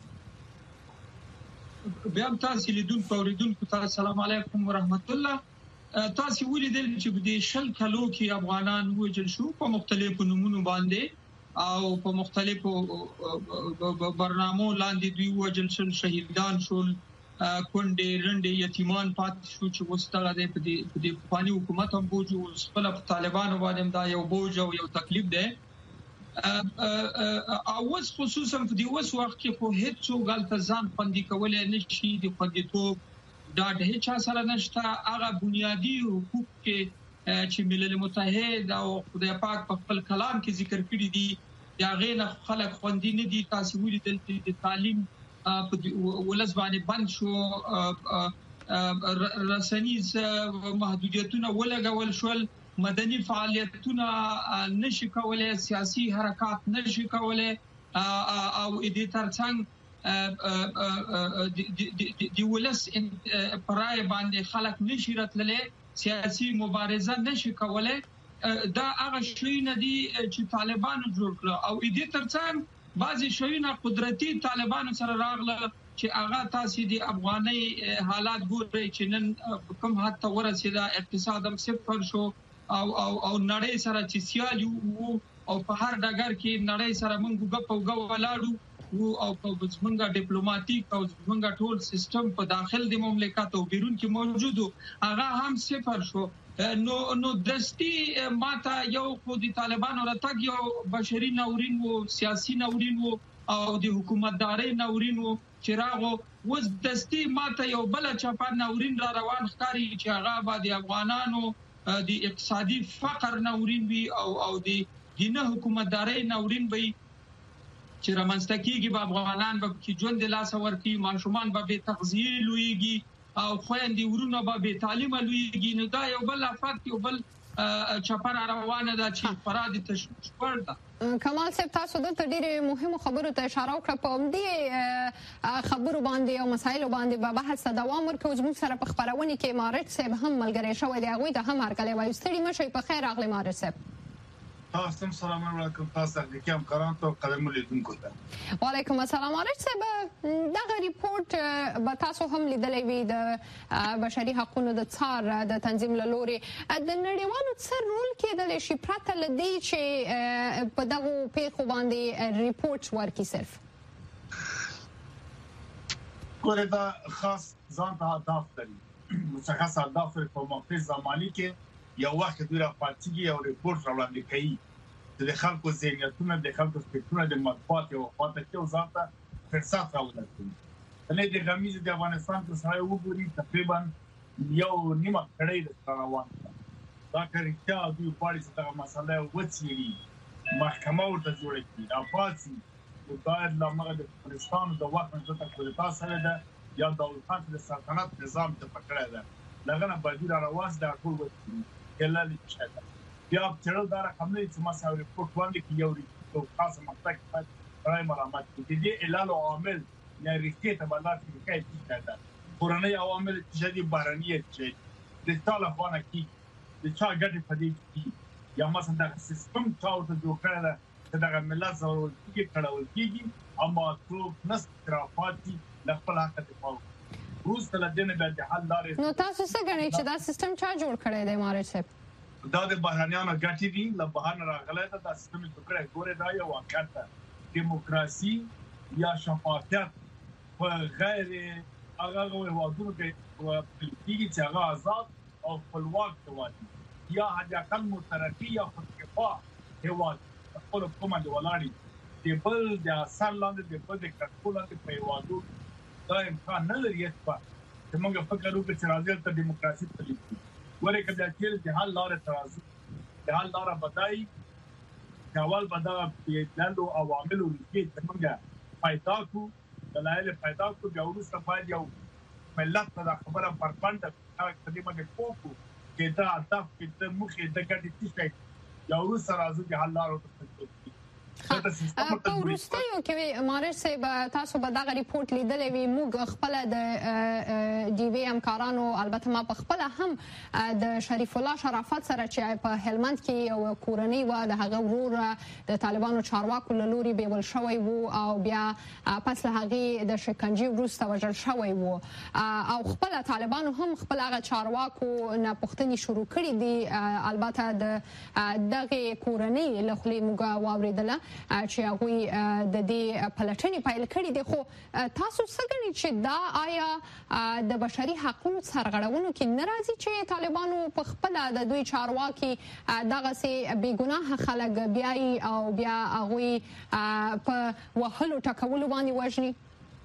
بیا تاسو لیدونکو اوریدونکو ته السلام علیکم ورحمت الله تاسو ولیدل چې د شل کلو کې افغانان وژل شو په مختلفو نمونو باندې او په مختلفو برنامو لاندې دوی وژل شول شهیدان شول کونډې رنډې یتیمان پات شو چې وستغه د پخوانی حکومت هم بوج او خپل طالبانو باندې دا یو بوج او یو تکلیف دی اوس خصوصا په دې وخت کې په هیڅ غلط ځان خوندي کولای نشي د خوندیتوب دا د هیڅ سره نشته هغه بنیادی حقوق کې چې ملل متحد او خدای پاک په خپل کلام کې ذکر کړی دي دا غیر خلک خوندي نه دي تاسو ولیدل چې د تعلیم په ولس باندې بند شو رسنیز محدودیتونه ولګول شول مدني فعالیتونه نشي کولای سیاسي حرکات نشي کولای او دې ترڅنګ د ولس پرای باندې خلک نشي راتللې سیاسي مبارزه نشي کولای دا هغه شی نه دي چې طالبانو جوړ کړ او دې ترڅنګ بعضی شیونه قدرتي طالبانو سره راغله چې هغه تاسو د افغاني حالات ګورئ چې نن کوم حد ته ورسېدا اقتصاد هم صفر شو او نړۍ سره چې سیالي او په هر ډګر کې نړۍ سره موږ غو ولاړو او په څنګه ډیپلوماټیک او څنګه ټول سیستم په داخل د مملکت او بیرون کې موجودو هغه هم صفر شو نو دستی ماته یو خو د طالبانو راتګ یو بشري ناورین وو سیاسي ناورین وو او د حکومتداري ناورین وو چې راغو وز دستی ماته یو بل چپا ناورین را روان ښکاری چې هغه به د افغانانو د اقتصادي فقر ناورین وي او د دینه حکومتداري ناورین وي چې رامنځته کیږي په افغانان به کې ژوند لاس ورکی ماشومان به به تغذیه لویږي او خويندې ورونه به به تعلیم لویږي نو دا یو بل افات یو بل چپر روانه ده چې فراد تشویش ورده کمال صاحب تاسو د ډېرې مهمه خبرو ته اشاره وکړه په دې خبرو باندې او مسایلو باندې به بحث دوام ورکوي زموږ سره په خبرونه کې مارج صاحب هم ملګری شوی دی هغه د هم هرکلی وایي ستړي مشي په خیر اغلی مارج صاحب تاسو سلام علیکم تاسو د کوم قران ته قدم لیدونکو ته وعلیکم السلام علیکم دا ریپورت به تاسو هم لیدلې وي د بشري حقوقو د څار د تنظیم لوري د نړیوالو څر رول کېدل شي پرته لدی چې په دغه پیښو باندې ریپورت ورکړي صرف ګوره دا خاص ځان ته هدف لري مشخص هدف په موقع زماني کې یو وخت دوی را پاتېږي او ریپورت راوړاندې کوي د خلکو ذهنیتونه د خلکو فکرونه د مطبوعات او خاطر کې ځان فرصت راوړل نه د غمیز د افغانستان په سره وګوري تقریبا یو نیمه کړي د روان دا کړي دوی په اړه څه مسله وڅېړي محکمه ورته جوړه کړي افاظي د دایر لامغه د افغانستان د وخت څخه تکلیف سره ده یا د دولت د سلطنت نظام ته پکړه ده لغنه بدیل راواز د ټول وڅېړي کله لچته بیا چې دا رقم نه چې ما سره ریپورت باندې کې یو خاصه مطلب راي مرامت دي اعلان عامل یا ریښتیا ته بلات کې کوي چې قرآني عوامل چې بارانیه چې د طالبانو کې د چا ګټه پدې کې یا مثلا د سیستم څاو ته جوړ کړل چې دا ملت ضروري کې کړهول کېږي اما څوک نسترافاتي د خپل حق دفاع روس ته لدنه به د حل لارې نو تاسو څه غواړئ چې دا سیستم چا جوړ کړی دی مارج صاحب دا د بهرانيانو ګټې دي له بهر راغلی دا سیستم چې کړی ګوره دا یو واقعیت دیموکراسي یا شفافیت په غیر هغه وادونو کې کېږي چې هغه آزاد او خپلواک هوادي یا حاجه کل مترقي یا خودکفا هواد خپل کومه دی ولاړی د بل د اثر لاندې د بل د کنټرول لاندې په وادو دا امکان نه لري چې موږ فکر وکړو چې راځي ته دیموکراسي ته لیکو ورې کله چې د حل لارې ترازو د حل لارې بدای کاول بدا په لاندو عواملو کې چې موږ پیدا کو دلایل پیدا کو بیا ورسره باید یو ملت ته خبره پرپند کړي موږ کوو چې دا هدف کې مخې د ګټې څه یا ورسره راځي د حل لارې په وروستیو کې مارج صاحب تاسو به دا ریپورت لیدلې وي موږ خپل د ډي وی همکارانو البته ما په خپل هم د شریف الله شرافت سره چې په هلمند کې یو کورنۍ و د هغه ورور د طالبانو چارواکو له لوري بیول شوی وو او بیا پس له هغه د شکنجې وروسته وژل شوی وو او خپل طالبانو هم خپل هغه چارواکو نه پوښتنې شروع کړې دي البته د دغه کورنۍ له خپل موږ واوریدله چې هغه د دې پلټنې پیل کړې دي خو تاسو څه ګڼئ چې دا آیا د بشري حقوقو سرغړونو کې ناراضي چې طالبانو په خپل د دوی چارواکي دغه سي بیګناه خلک بیاي او بیا هغه په وهلو ټکولو باندې وژني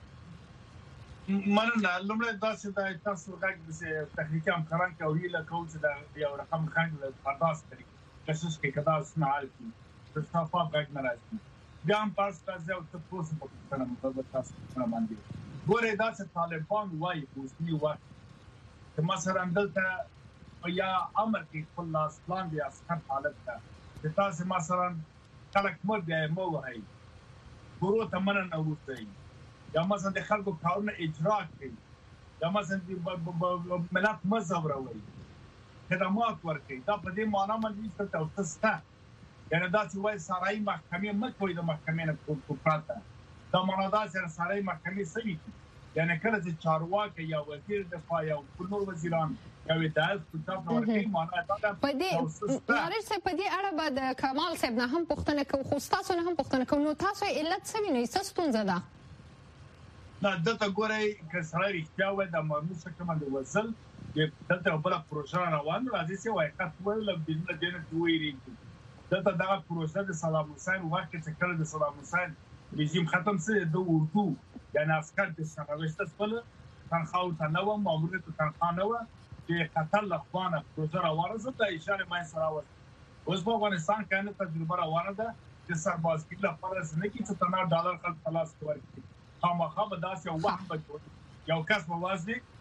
مننه لومړی داسې د تاسو غږ د تخنیکي همکاران کوي لکه چې دا یو رقم خنډ له پرداس کوي تاسو کې کدا سمال کی صفه غږ ناراضي بیا هم پاس تاسو ته پوسټ وکړم په تاسو باندې ګوره دا چې طالبان وايي اوسنی وخت چې مثلا دلته یا امر کې خپل لاس لاندې عسكر حالت ده چې تاسو مثلا خلک مړ مو وایي ګورو تمنه نه وځي یا مثلا د خلکو کارونه اجرا کوي یا مثلا ملت مزوروي خدمات ورکوي دا په دې معنی باندې چې تاسو یعنی دا چې وای سارای محکمې مکوې د محکمې نه کوپراته دا معنا دا چې سارای محکمې سوي یعنی کله چې چارواکي یا وزیر دفاع یا نور وزیران یا ودایت ستاسو ورکې معنا دا په دې مارج صاحب په دې اړه به د کمال صاحب نه هم پوښتنه کوو خو تاسو نه هم پوښتنه کوو نو تاسو علت څه وینئ څه ستونزه ده دا دته ګورئ که سړی رښتیا وایي د معمول څخه باندې وصل دلته بل پروژه روان راځي چې وایي کټ ویل د دې نه ویریږي دته دا پروسه د صدام حسین وخت چې کله د صدام حسین رژیم ختم شو د اردو یعنی عسكر د سرغشت خپل تنخواه ته نو ماموریت تنخواه نو چې قتل اخوانه پروسه روانه ده اشاره مې سره و اوس په افغانستان کې تجربه روانه ده چې سربازګي لپاره څنګه کې $17 خلک خلاص ورکړي خامخا به داسې وخت به یو کس موازي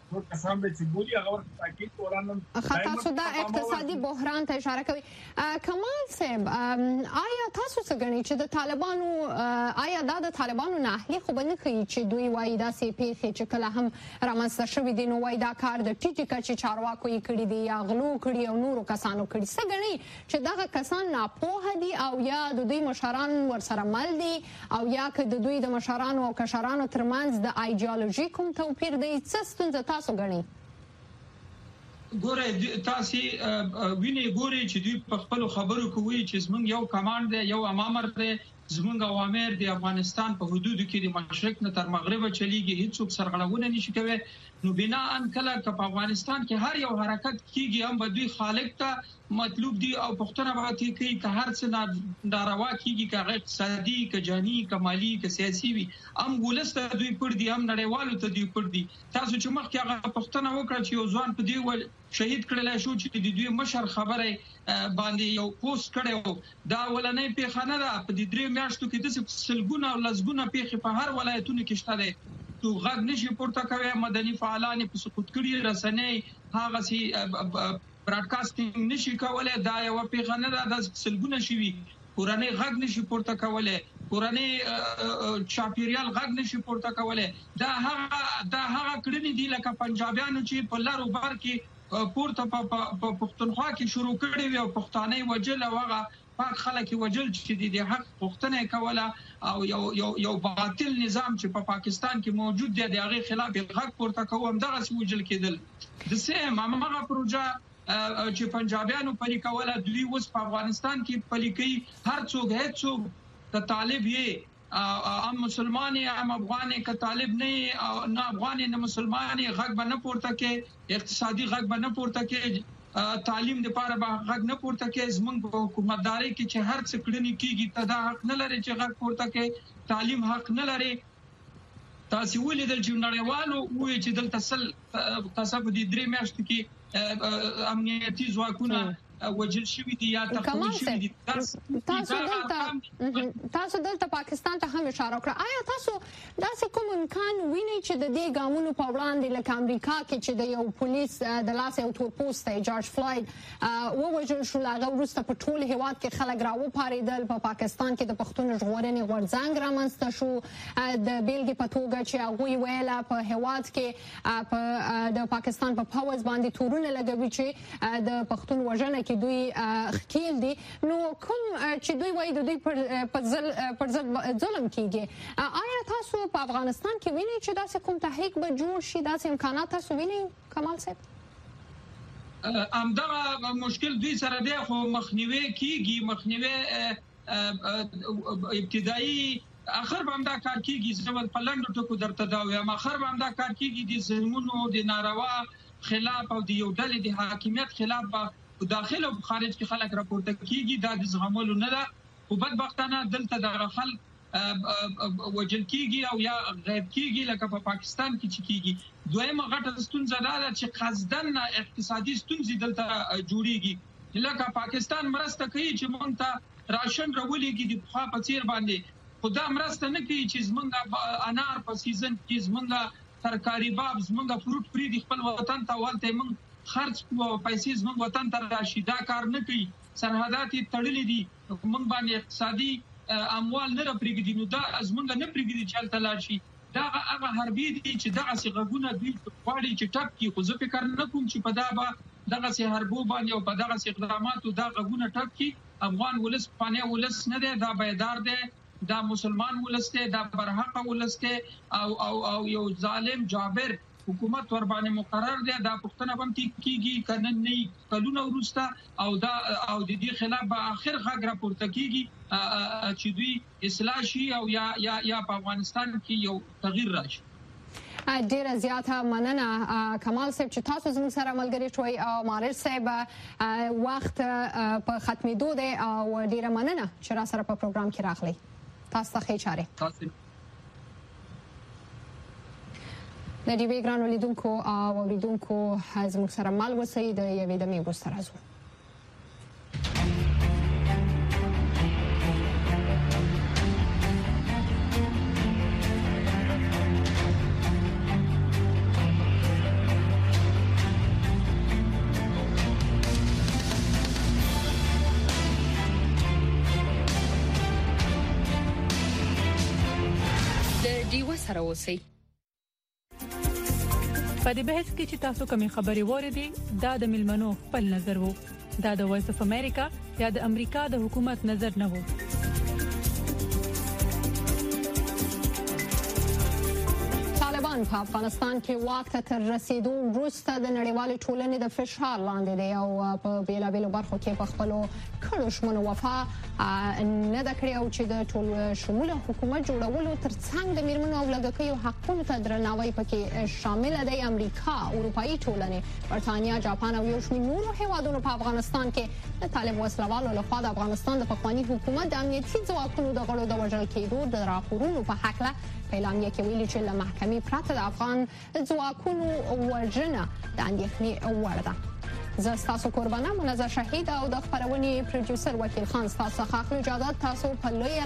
نو کسان به چې بولی هغه تاکید ورانم تاسو دا اقتصادي بحران ته اشاره کوي. کمال صاحب آیا تاسو څه غنئ چې د طالبانو آیا دا د طالبانو نه اهلي خو بنه کوي چې دوی وایي دا سي پیخي چې کله هم رامنځته شوی دي نو وایي دا کار د ټیټی کچې چارواکو یې کړی دی یا غلو کړی او نورو کسانو کړی. څه غنئ چې دا کسان ناپوه دي او یا د دوی مشران ورسره مل دي او یا که د دوی د مشرانو او کشرانو ترمنځ د ایدئولوژي کوم توپیر دی؟ څه ستونزه تاسو غنئ؟ ګوره تاسو ویني ګوري چې دوی په خپل خبرو کوي چې زمونږ یو کمانډ دی یو امامر دی زمونږ اوامر د افغانستان په حدودو کې د مشرق نه تر مغرب چلیږي هیڅوک سرغړونه نشي کوي. نو بنا ان کله په افغانستان کې هر یو حرکت کیږي هم به دوی خالق ته مطلوب دي او پښتنه به کوي که هر څه ناروا کیږي که اقتصادي که جاني که مالی که سیاسي وي هم ولسته دوی پر دي هم نړیوالو ته دوی پر دي. تاسو چې مخکې هغه پښتنه وکړه چې یو ځوان په دې ول شهید کړل شو چې د دوی مشر خبره باندې یو پوسټ کړو دا ولنې پیښه نه ده. په دې درې میاشتو کې د سلګونه او لزګونه پیښې په هر ولایتونو کې شته ده. تو غږ نشي پورته کوي مدني فعالان په سقوط کړي رسنۍ هغه سي براډکاسټینګ نشي کولای دا یو پیښه نه ده د سلګونه شي کورنۍ غږ نشي پورته کولای کورنۍ چاپیریال غږ نشي پورته کولای. دا هغه کړنی دي لکه پنجابیانو چې په لارو بار کې پورته په پښتونخوا کې شروع کړي وي او پښتانه وجل هغه پاک خلک وجل چې د حق پښتنه کوله او یو باطل نظام چې په پاکستان کې موجود دی د هغه خلاف غږ پورته کوم دغه وجل کېدل. د سیم هغه پروژه چې پنجابیانو پلي کوله دوی اوس په افغانستان کې پلي کوي. هر څوک هیڅ ک طالب یې ام مسلمان ام افغان ک طالب نه افغان نه مسلمان غږ باندې پورته کې اقتصادي غږ باندې پورته کې تعلیم لپاره به غږ نه پورته کې زمونږ په حکومتداري کې چې هر څه کړنی کیږي ته دا حق نه لري چې غږ پورته کې تعلیم حق نه لري. تاسو ولیدل چې نړیوالو وایي چې دلته تاسو په دې درې میاشتو کې امنیتي ځواکونه وجل شوی دي یا تخویل شوی دي. تاسو دلته پاکستان ته هم اشاره وکړه. آیا تاسو داسې کوم امکان وینئ چې د دې ګامونو په وړاندې لکه امریکا کې چې د یو پولیس د لاس یو تور پوسټ جورج فلوید ووژل شو هغه وروسته په ټول هیواد کې خلک راوپارېدل په پاکستان کې د پښتون ژغورنې غورځنګ رامنځته شو د بیلګې په توګه چې هغوی ویله په هیواد کې د پاکستان په پاوز باندې تورونه لګوي چې د پښتون وژنه کې دوی خکیل دي. نو کوم چې دوی وایي د دوی پر ظلم کیږي آیا تاسو په افغانستان کې وینئ چې داسې کوم تحریک به جوړ شي داسې امکانات تاسو وینئ کمال صاحب؟ همدغه مشکل دوی سره دی خو مخنیوي کیږي مخنیوي ابتدایي اخر به همدا کار کیږي. زموږ په لنډو ټکو درته دا وایم اخر به همدا کار کیږي د ظلمونو د ناروا خلاف او د یو ډلې د حاکمیت خلاف په داخل او خارج کې خلک راپورته کیږي. دا د زغملو نه ده او بدبختانه دلته د خلک وجل کیږي او یا غیب کیږي لکه په پاکستان کې چې کیږي. دویمه غټه ستونزه ده چې قصدن اقتصادي ستونزې دلته جوړیږي لکه پاکستان مرسته کوي چې مونږ ته راشن راولېږي د خوا په چیر باندې خدا مرسته نه کوي چې زمونږ انار په سیزن کې زمونږ ترکاری باب زمونږ فروټ فری د خپل وطن ته ولته مونږ خرج او پیسې زمونږ وطن ته راشي. دا کار نه کوي. سرحدات تړلې دي مونږ باندې اقتصادي اموال نه پرېږدي نو دا زمونږ نه پرېږدي چې هلته لاړ شي. دا هغه حربي دي چې دغسې غږونه دوی غواړي چې ټپ کړي خو زه فکر نه کوم چې په دا به دغسې حربو باندې او په دغسې اقداماتو دا غږونه ټپ کړي. افغان ولس پانې ولس نه دی دا بیدار دی دا مسلمان ولس دی دا برحقه ولس دی او یو ظالم جابر حکومت ور باندې مقرر دی. دا پښتنه هم کیږي کنه نه کلونه وروسته او د دې خلاف به اخر غږ راپورته کیږي چې دوی اصلاح شي او یا په افغانستان کې یو تغییر راشي. ډیره زیاته مننه کمال صاحب چې تاسو زموږ سره ملګری شوي او مارش صاحب وخت په ختمېدو دی او ډیره مننه چې را سره په پروګرام کې راغلی. تاسو ته ښې چارې. د دې ګرانو لیدونکو او اوریدونکو زموږ سره مل اوسئ د یوې دمې وروسته راځو. ډیوه سره اوسئ. په دې بحث کې چې تاسو کومې خبرې وریدي دا د ملمنو خپل نظر وو. دا د وایس اف امریکا یا د امریکا د حکومت نظر نه وو. طالبان په افغانستان کې واک ته تر رسیدو وروسته د نړیوالې ټولنې د فشار لاندې دی او په بیلابیلو برخو کې په خپلو کړو شمنو وفا نه د کړی او چې د ټول شموله حکومت جوړولو ترڅنګ د میرمنو او لږکیو حقوقو ته درناوی پکې شامل دی. امریکا، اروپאי ټولنې، برتانیا، جاپان او یو شمېر نورو هیوادونو په افغانستان کې د طالب وسلوالو لخوا د افغانستان د پخواني حکومت د امنیتي ځواکونو د غړو د وژل کېدو د راپورونو په هکله په اعلامیه کې ویلي چې له محکمې پرته د افغان ځواکونو وژنه د اندېښنې وړ ده. زه ستاسو قربانه منزه شهید او د خبرونې پروډوسر وکیل خان ستاسو څخه اخلو اجازه. تاسو په لوی